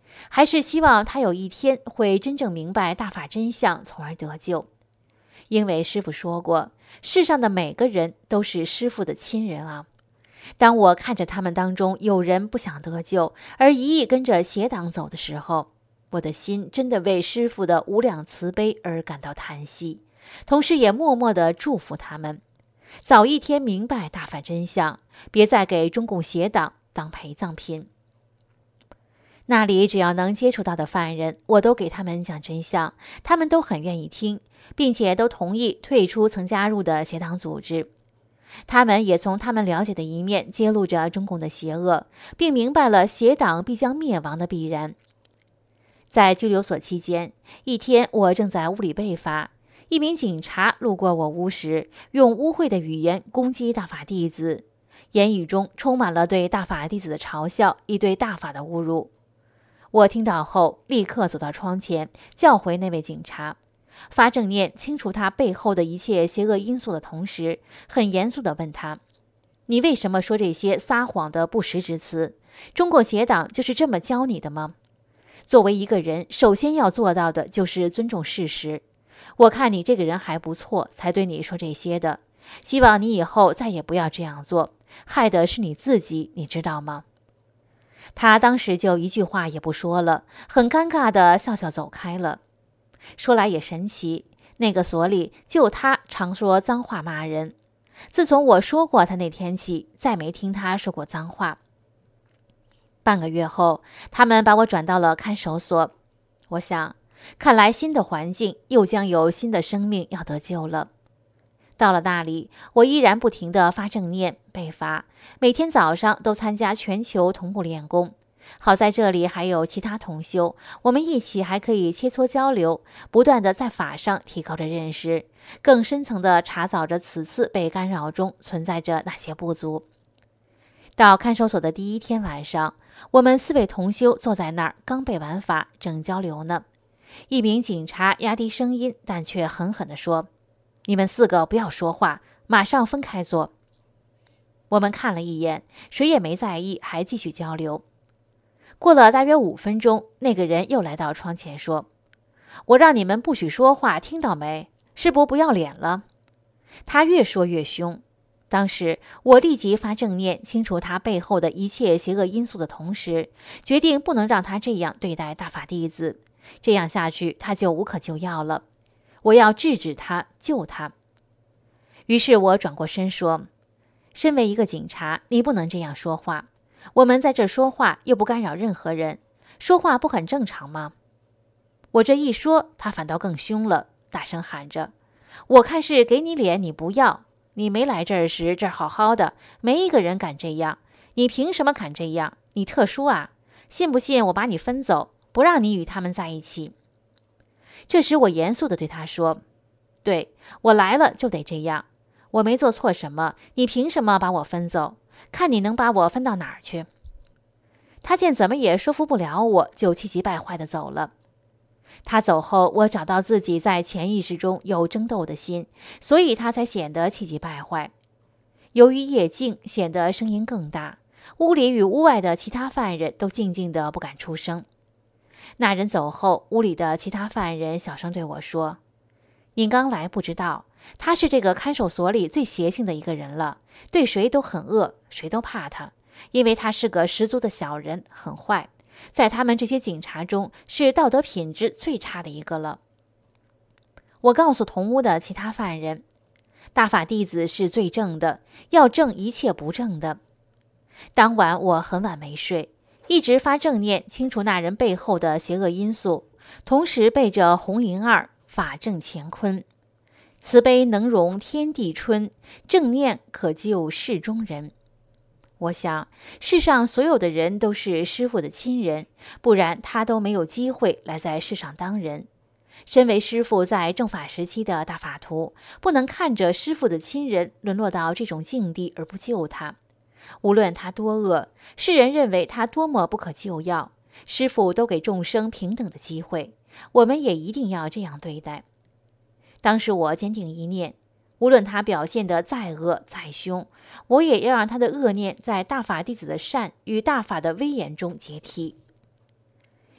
Speaker 3: 还是希望他有一天会真正明白大法真相，从而得救。因为师父说过，世上的每个人都是师父的亲人啊。当我看着他们当中有人不想得救，而一意跟着邪党走的时候，我的心真的为师父的无量慈悲而感到叹息，同时也默默地祝福他们，早一天明白大法真相，别再给中共邪党当陪葬品。那里只要能接触到的犯人，我都给他们讲真相，他们都很愿意听，并且都同意退出曾加入的邪党组织。他们也从他们了解的一面揭露着中共的邪恶，并明白了邪党必将灭亡的必然。在拘留所期间，一天我正在屋里被罚，一名警察路过我屋时，用污秽的语言攻击大法弟子，言语中充满了对大法弟子的嘲笑，以对大法的侮辱。我听到后，立刻走到窗前，叫回那位警察。发正念清除他背后的一切邪恶因素的同时，很严肃地问他：你为什么说这些撒谎的不实之词？中国邪党就是这么教你的吗？作为一个人，首先要做到的就是尊重事实。我看你这个人还不错，才对你说这些的。希望你以后再也不要这样做，害的是你自己，你知道吗？他当时就一句话也不说了，很尴尬地笑笑走开了。说来也神奇，那个所里就他常说脏话骂人。自从我说过他那天起，再没听他说过脏话。半个月后，他们把我转到了看守所。我想，看来新的环境又将有新的生命要得救了。到了那里，我依然不停地发正念、被罚，每天早上都参加全球同步练功。好在这里还有其他同修，我们一起还可以切磋交流，不断地在法上提高着认识，更深层地查找着此次被干扰中存在着哪些不足。到看守所的第一天晚上，我们4位同修坐在那儿，刚背完法，正交流呢。一名警察压低声音，但却狠狠地说：你们4个不要说话，马上分开坐。我们看了一眼，谁也没在意，还继续交流。过了大约5分钟，那个人又来到窗前说：我让你们不许说话，听到没？是不要脸了？他越说越凶。当时我立即发正念，清除他背后的一切邪恶因素的同时，决定不能让他这样对待大法弟子，这样下去他就无可救药了。我要制止他，救他。于是我转过身说：身为一个警察，你不能这样说话。我们在这说话，又不干扰任何人，说话不很正常吗？我这一说，他反倒更凶了，大声喊着：我看是给你脸，你不要。你没来这儿时，这儿好好的，没一个人敢这样。你凭什么敢这样？你特殊啊！信不信我把你分走，不让你与他们在一起？这时我严肃地对他说：对，我来了就得这样，我没做错什么，你凭什么把我分走？看你能把我分到哪儿去？他见怎么也说服不了我，就气急败坏地走了。他走后，我找到自己在潜意识中有争斗的心，所以他才显得气急败坏。由于夜静，显得声音更大，屋里与屋外的其他犯人都静静地不敢出声。那人走后，屋里的其他犯人小声对我说：你刚来不知道，他是这个看守所里最邪性的一个人了，对谁都很恶，谁都怕他，因为他是个十足的小人，很坏，在他们这些警察中是道德品质最差的一个了。我告诉同屋的其他犯人，大法弟子是最正的，要正一切不正的。当晚我很晚没睡，一直发正念清除那人背后的邪恶因素，同时背着红银二法正乾坤，慈悲能容天地春，正念可救世中人。我想世上所有的人都是师父的亲人，不然他都没有机会来在世上当人。身为师父在正法时期的大法徒，不能看着师父的亲人沦落到这种境地而不救他。无论他多恶，世人认为他多么不可救药，师父都给众生平等的机会，我们也一定要这样对待。当时我坚定一念，无论他表现得再恶再凶，我也要让他的恶念在大法弟子的善与大法的威严中解体。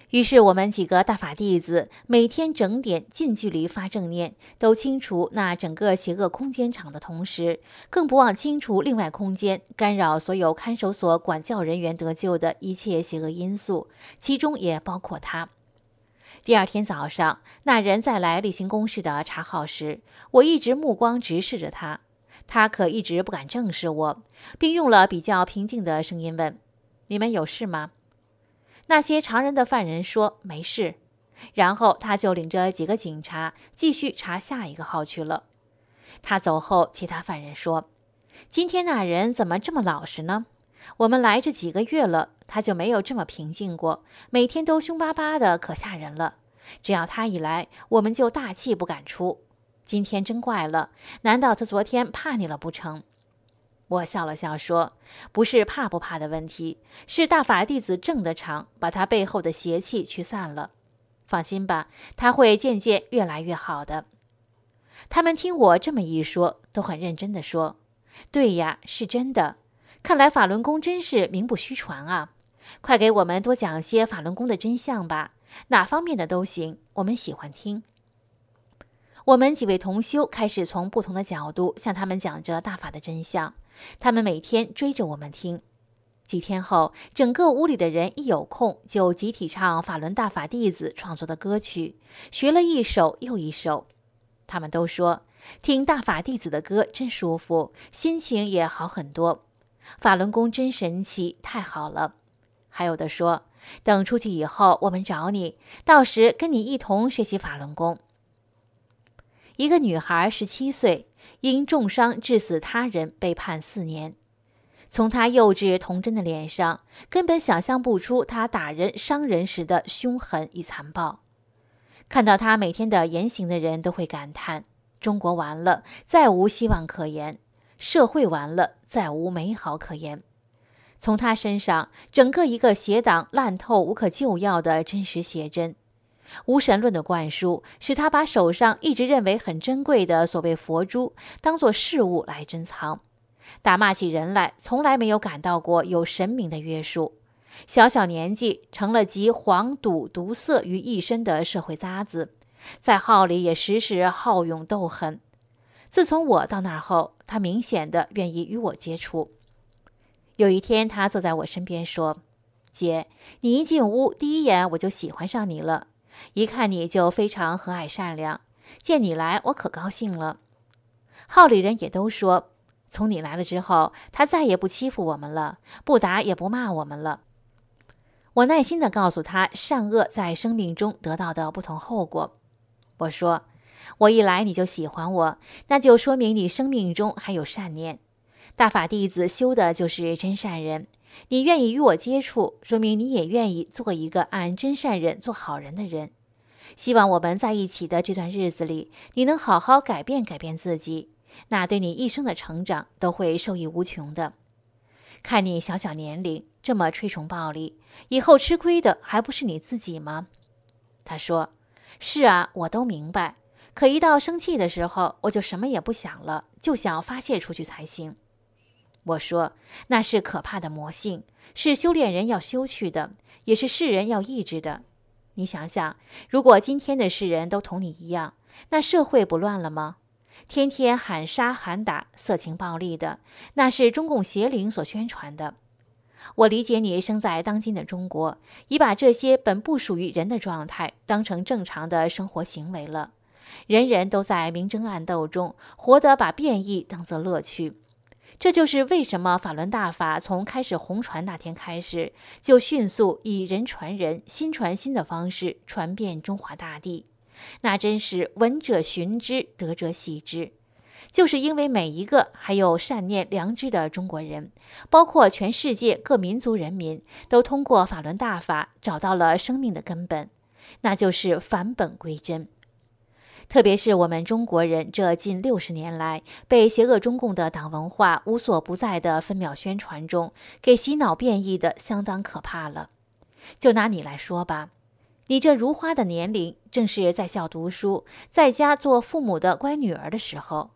Speaker 3: 于是我们几个大法弟子每天整点近距离发正念，都清除那整个邪恶空间场的同时，更不忘清除另外空间干扰所有看守所管教人员得救的一切邪恶因素，其中也包括他。第二天早上，那人再来例行公事的查号时，我一直目光直视着他，他可一直不敢正视我，并用了比较平静的声音问：“你们有事吗？”那些常人的犯人说没事，然后他就领着几个警察继续查下一个号去了。他走后，其他犯人说：“今天那人怎么这么老实呢？我们来这几个月了，他就没有这么平静过，每天都凶巴巴的，可吓人了。只要他一来，我们就大气不敢出。今天真怪了，难道他昨天怕你了不成？”我笑了笑说：“不是怕不怕的问题，是大法弟子正的场，把他背后的邪气驱散了。放心吧，他会渐渐越来越好的。”他们听我这么一说，都很认真地说：“对呀，是真的。看来法轮功真是名不虚传啊！快给我们多讲些法轮功的真相吧，哪方面的都行，我们喜欢听。”我们几位同修开始从不同的角度向他们讲着大法的真相，他们每天追着我们听。几天后，整个屋里的人一有空就集体唱法轮大法弟子创作的歌曲，学了一首又一首。他们都说听大法弟子的歌真舒服，心情也好很多。法轮功真神奇，太好了。还有的说，等出去以后我们找你，到时跟你一同学习法轮功。一个女孩17岁，因重伤致死他人被判4年。从她幼稚童真的脸上，根本想象不出她打人伤人时的凶狠与残暴。看到她每天的言行的人都会感叹：中国完了，再无希望可言；社会完了，再无美好可言。从她身上，整个一个邪党烂透无可救药的真实写真。无神论的灌输，使他把手上一直认为很珍贵的所谓佛珠当作饰物来珍藏，打骂起人来从来没有感到过有神明的约束。小小年纪成了集黄赌毒色于一身的社会渣子，在号里也时时好勇斗狠。自从我到那儿后，他明显的愿意与我接触。有一天，他坐在我身边说：“姐，你一进屋，第一眼我就喜欢上你了。一看你就非常和蔼善良，见你来我可高兴了。”号里人也都说，从你来了之后，他再也不欺负我们了，不打也不骂我们了。我耐心地告诉他善恶在生命中得到的不同后果。我说，我一来你就喜欢我，那就说明你生命中还有善念。大法弟子修的就是真善人，你愿意与我接触，说明你也愿意做一个按真善人做好人的人。希望我们在一起的这段日子里，你能好好改变改变自己，那对你一生的成长都会受益无穷的。看你小小年龄这么吹崇暴力，以后吃亏的还不是你自己吗？他说：“是啊，我都明白，可一到生气的时候，我就什么也不想了，就想发泄出去才行。”我说，那是可怕的魔性，是修炼人要修去的，也是世人要抑制的。你想想，如果今天的世人都同你一样，那社会不乱了吗？天天喊杀喊打、色情暴力的，那是中共邪灵所宣传的。我理解你生在当今的中国，已把这些本不属于人的状态当成正常的生活行为了。人人都在明争暗斗中，活得把变异当作乐趣。这就是为什么法轮大法从开始红传那天开始，就迅速以人传人、心传心的方式传遍中华大地。那真是闻者寻之，得者喜之。就是因为每一个还有善念良知的中国人，包括全世界各民族人民，都通过法轮大法找到了生命的根本，那就是返本归真。特别是我们中国人这近60年来被邪恶中共的党文化无所不在的分秒宣传中给洗脑变异的相当可怕了。就拿你来说吧，你这如花的年龄正是在校读书，在家做父母的乖女儿的时候。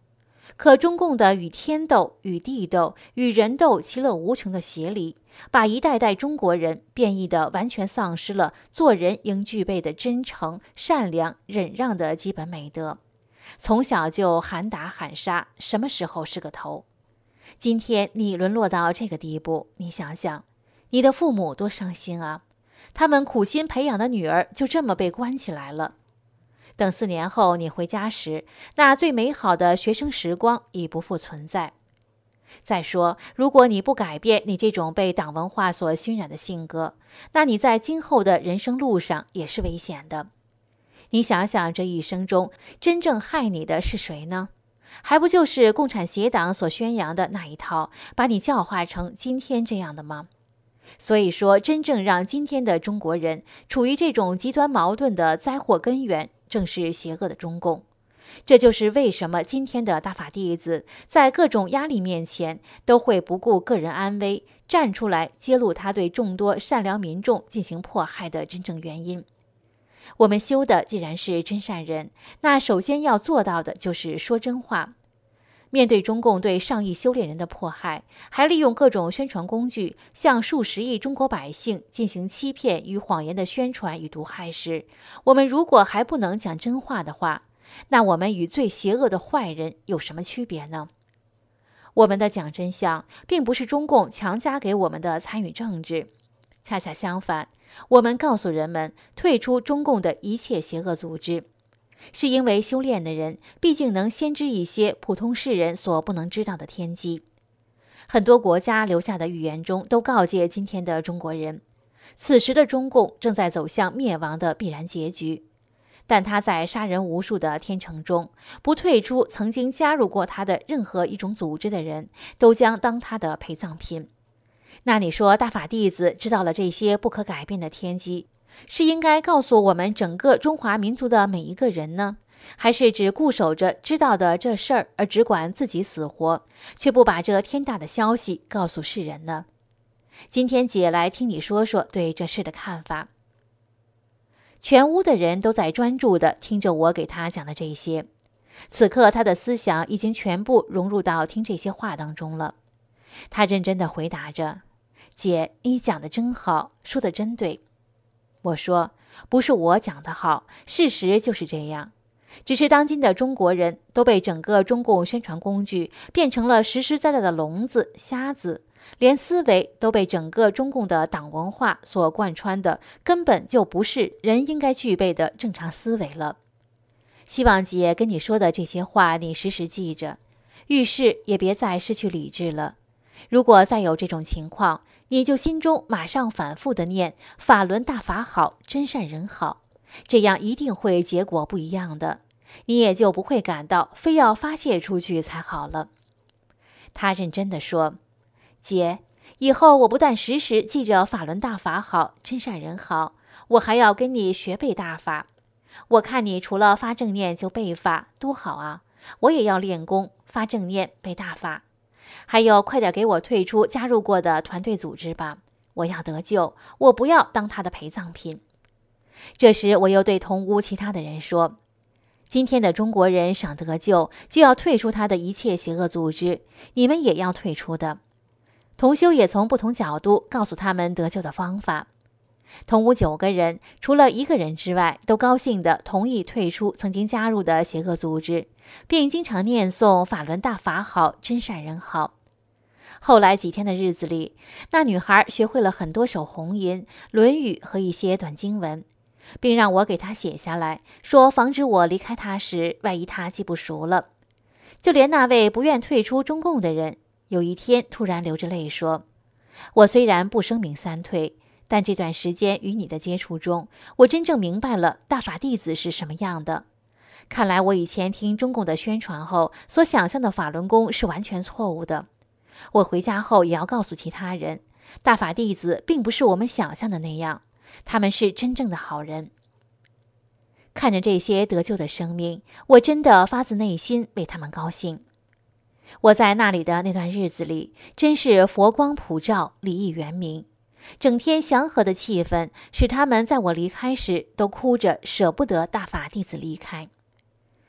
Speaker 3: 可中共的与天斗、与地斗、与人斗其乐无穷的邪理，把一代代中国人变异的完全丧失了做人应具备的真诚、善良、忍让的基本美德。从小就喊打喊杀，什么时候是个头？今天你沦落到这个地步，你想想，你的父母多伤心啊！他们苦心培养的女儿就这么被关起来了。等4年后你回家时，那最美好的学生时光已不复存在。再说，如果你不改变你这种被党文化所熏染的性格，那你在今后的人生路上也是危险的。你想想，这一生中真正害你的是谁呢？还不就是共产协党所宣扬的那一套，把你教化成今天这样的吗？所以说，真正让今天的中国人处于这种极端矛盾的灾祸根源，正是邪恶的中共。这就是为什么今天的大法弟子在各种压力面前都会不顾个人安危，站出来揭露他对众多善良民众进行迫害的真正原因。我们修的既然是真善人，那首先要做到的就是说真话。面对中共对上亿修炼人的迫害，还利用各种宣传工具向数十亿中国百姓进行欺骗与谎言的宣传与毒害时，我们如果还不能讲真话的话，那我们与最邪恶的坏人有什么区别呢？我们的讲真相，并不是中共强加给我们的参与政治，恰恰相反，我们告诉人们退出中共的一切邪恶组织，是因为修炼的人毕竟能先知一些普通世人所不能知道的天机。很多国家留下的预言中都告诫今天的中国人，此时的中共正在走向灭亡的必然结局。但他在杀人无数的天成中，不退出曾经加入过他的任何一种组织的人，都将当他的陪葬品。那你说大法弟子知道了这些不可改变的天机，是应该告诉我们整个中华民族的每一个人呢，还是只固守着知道的这事儿，而只管自己死活，却不把这天大的消息告诉世人呢？今天姐来听你说说对这事的看法。全屋的人都在专注地听着我给他讲的这些，此刻他的思想已经全部融入到听这些话当中了。他认真地回答着：姐，你讲的真好，说的真对。我说，不是我讲的好，事实就是这样。只是当今的中国人都被整个中共宣传工具变成了实实在在的聋子、瞎子，连思维都被整个中共的党文化所贯穿的，根本就不是人应该具备的正常思维了。希望姐跟你说的这些话你时时记着，遇事也别再失去理智了。如果再有这种情况，你就心中马上反复的念法轮大法好，真善人好，这样一定会结果不一样的，你也就不会感到非要发泄出去才好了。他认真地说，姐，以后我不但时时记着法轮大法好，真善人好，我还要跟你学背大法。我看你除了发正念就背法，多好啊！我也要练功，发正念，背大法。还有，快点给我退出加入过的团队组织吧，我要得救，我不要当他的陪葬品。这时我又对同屋其他的人说，今天的中国人想得救，就要退出他的一切邪恶组织，你们也要退出的。同修也从不同角度告诉他们得救的方法。同屋9个人，除了1个人之外，都高兴地同意退出曾经加入的邪恶组织，并经常念诵法轮大法好，真善人好。后来几天的日子里，那女孩学会了很多首红吟、论语和一些短经文，并让我给她写下来，说防止我离开她时，万一她记不熟了。就连那位不愿退出中共的人，有一天突然流着泪说，我虽然不声明三退，但这段时间与你的接触中，我真正明白了大法弟子是什么样的。看来我以前听中共的宣传后所想象的法轮功是完全错误的。我回家后也要告诉其他人，大法弟子并不是我们想象的那样，他们是真正的好人。看着这些得救的生命，我真的发自内心为他们高兴。我在那里的那段日子里，真是佛光普照，礼义圆明。整天祥和的气氛使他们在我离开时都哭着舍不得大法弟子离开。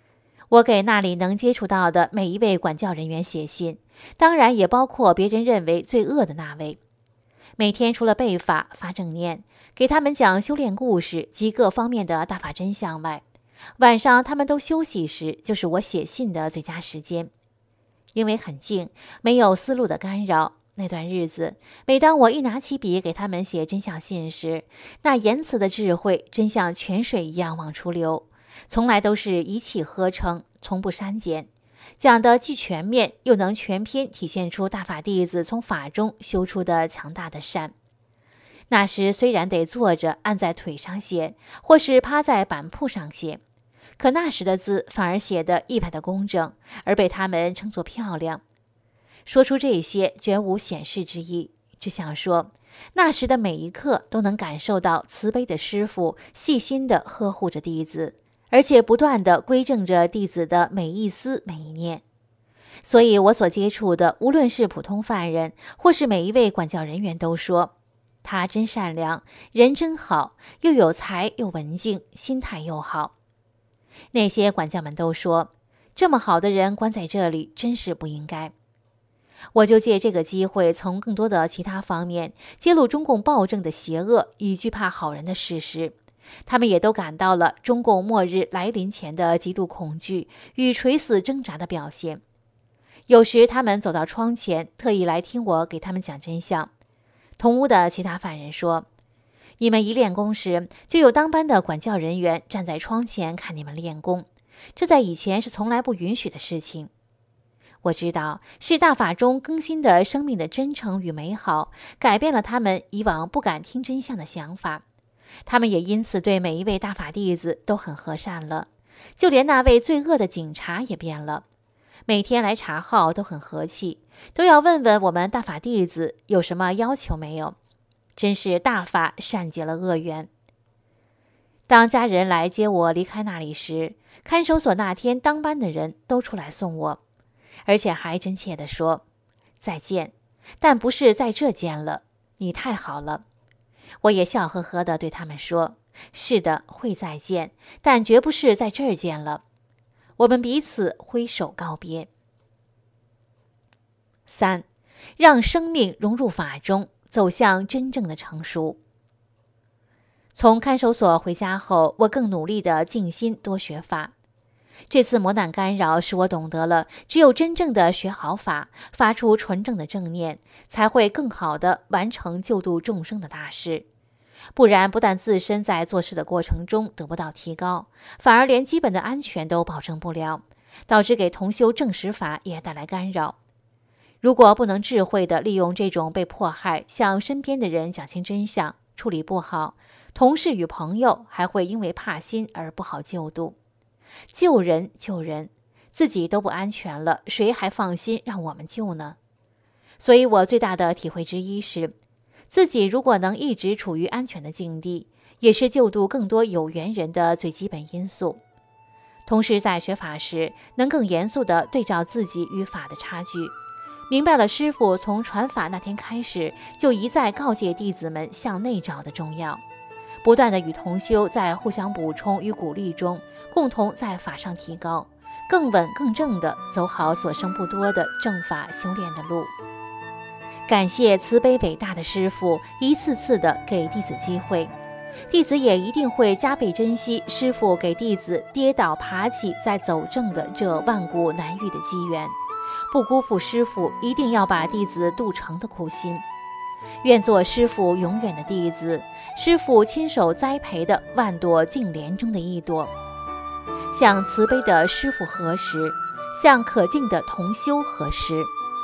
Speaker 3: 我给那里能接触到的每一位管教人员写信，当然也包括别人认为最恶的那位。每天除了背法、发正念，给他们讲修炼故事及各方面的大法真相外，晚上他们都休息时，就是我写信的最佳时间。因为很静，没有思路的干扰，那段日子，每当我一拿起笔给他们写真相信时，那言辞的智慧真像泉水一样往出流，从来都是一气呵成，从不删减，讲的既全面，又能全篇体现出大法弟子从法中修出的强大的善。那时虽然得坐着按在腿上写，或是趴在板铺上写，可那时的字反而写得意外的工整，而被他们称作漂亮。说出这些绝无显示之意，只想说，那时的每一刻都能感受到慈悲的师父细心地呵护着弟子，而且不断地规正着弟子的每一思每一念。所以我所接触的，无论是普通犯人，或是每一位管教人员，都说他真善良，人真好，又有才又文静，心态又好。那些管教们都说，这么好的人关在这里真是不应该。我就借这个机会，从更多的其他方面揭露中共暴政的邪恶与惧怕好人的事实。他们也都感到了中共末日来临前的极度恐惧与垂死挣扎的表现。有时他们走到窗前，特意来听我给他们讲真相。同屋的其他犯人说，你们一练功时，就有当班的管教人员站在窗前看你们练功，这在以前是从来不允许的事情。我知道是大法中更新的生命的真诚与美好，改变了他们以往不敢听真相的想法。他们也因此对每一位大法弟子都很和善了，就连那位最恶的警察也变了，每天来查号都很和气，都要问问我们大法弟子有什么要求没有。真是大法善解了恶缘。当家人来接我离开那里时，看守所那天当班的人都出来送我，而且还真切地说再见，但不是在这间了，你太好了。我也笑呵呵地对他们说，是的，会再见，但绝不是在这儿见了。我们彼此挥手告别。3. 让生命融入法中，走向真正的成熟。从看守所回家后，我更努力地静心多学法。这次磨难干扰使我懂得了，只有真正的学好法，发出纯正的正念，才会更好地完成救度众生的大事。不然，不但自身在做事的过程中得不到提高，反而连基本的安全都保证不了，导致给同修正实法也带来干扰。如果不能智慧地利用这种被迫害，向身边的人讲清真相，处理不好，同事与朋友还会因为怕心而不好救度。救人，自己都不安全了，谁还放心让我们救呢？所以我最大的体会之一是，自己如果能一直处于安全的境地，也是救度更多有缘人的最基本因素。同时在学法时，能更严肃地对照自己与法的差距，明白了师父从传法那天开始就一再告诫弟子们向内找的重要，不断地与同修在互相补充与鼓励中，共同在法上提高，更稳更正地走好所剩不多的正法修炼的路。感谢慈悲伟大的师父一次次地给弟子机会，弟子也一定会加倍珍惜师父给弟子跌倒爬起再走正的这万古难遇的机缘，不辜负师父一定要把弟子度成的苦心。愿做师父永远的弟子，师父亲手栽培的万朵净莲中的一朵。向慈悲的师父合十，向可敬的同修合十。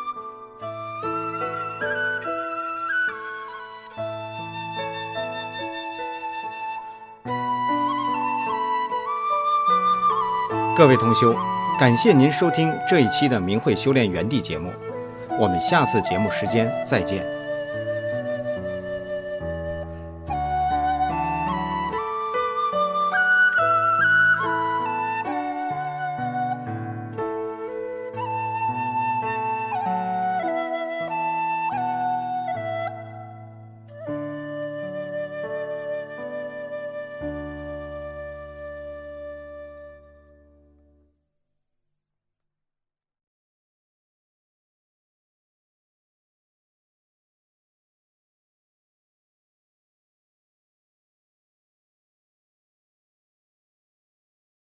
Speaker 2: 各位同修，感谢您收听这一期的明慧修炼园地节目，我们下次节目时间再见。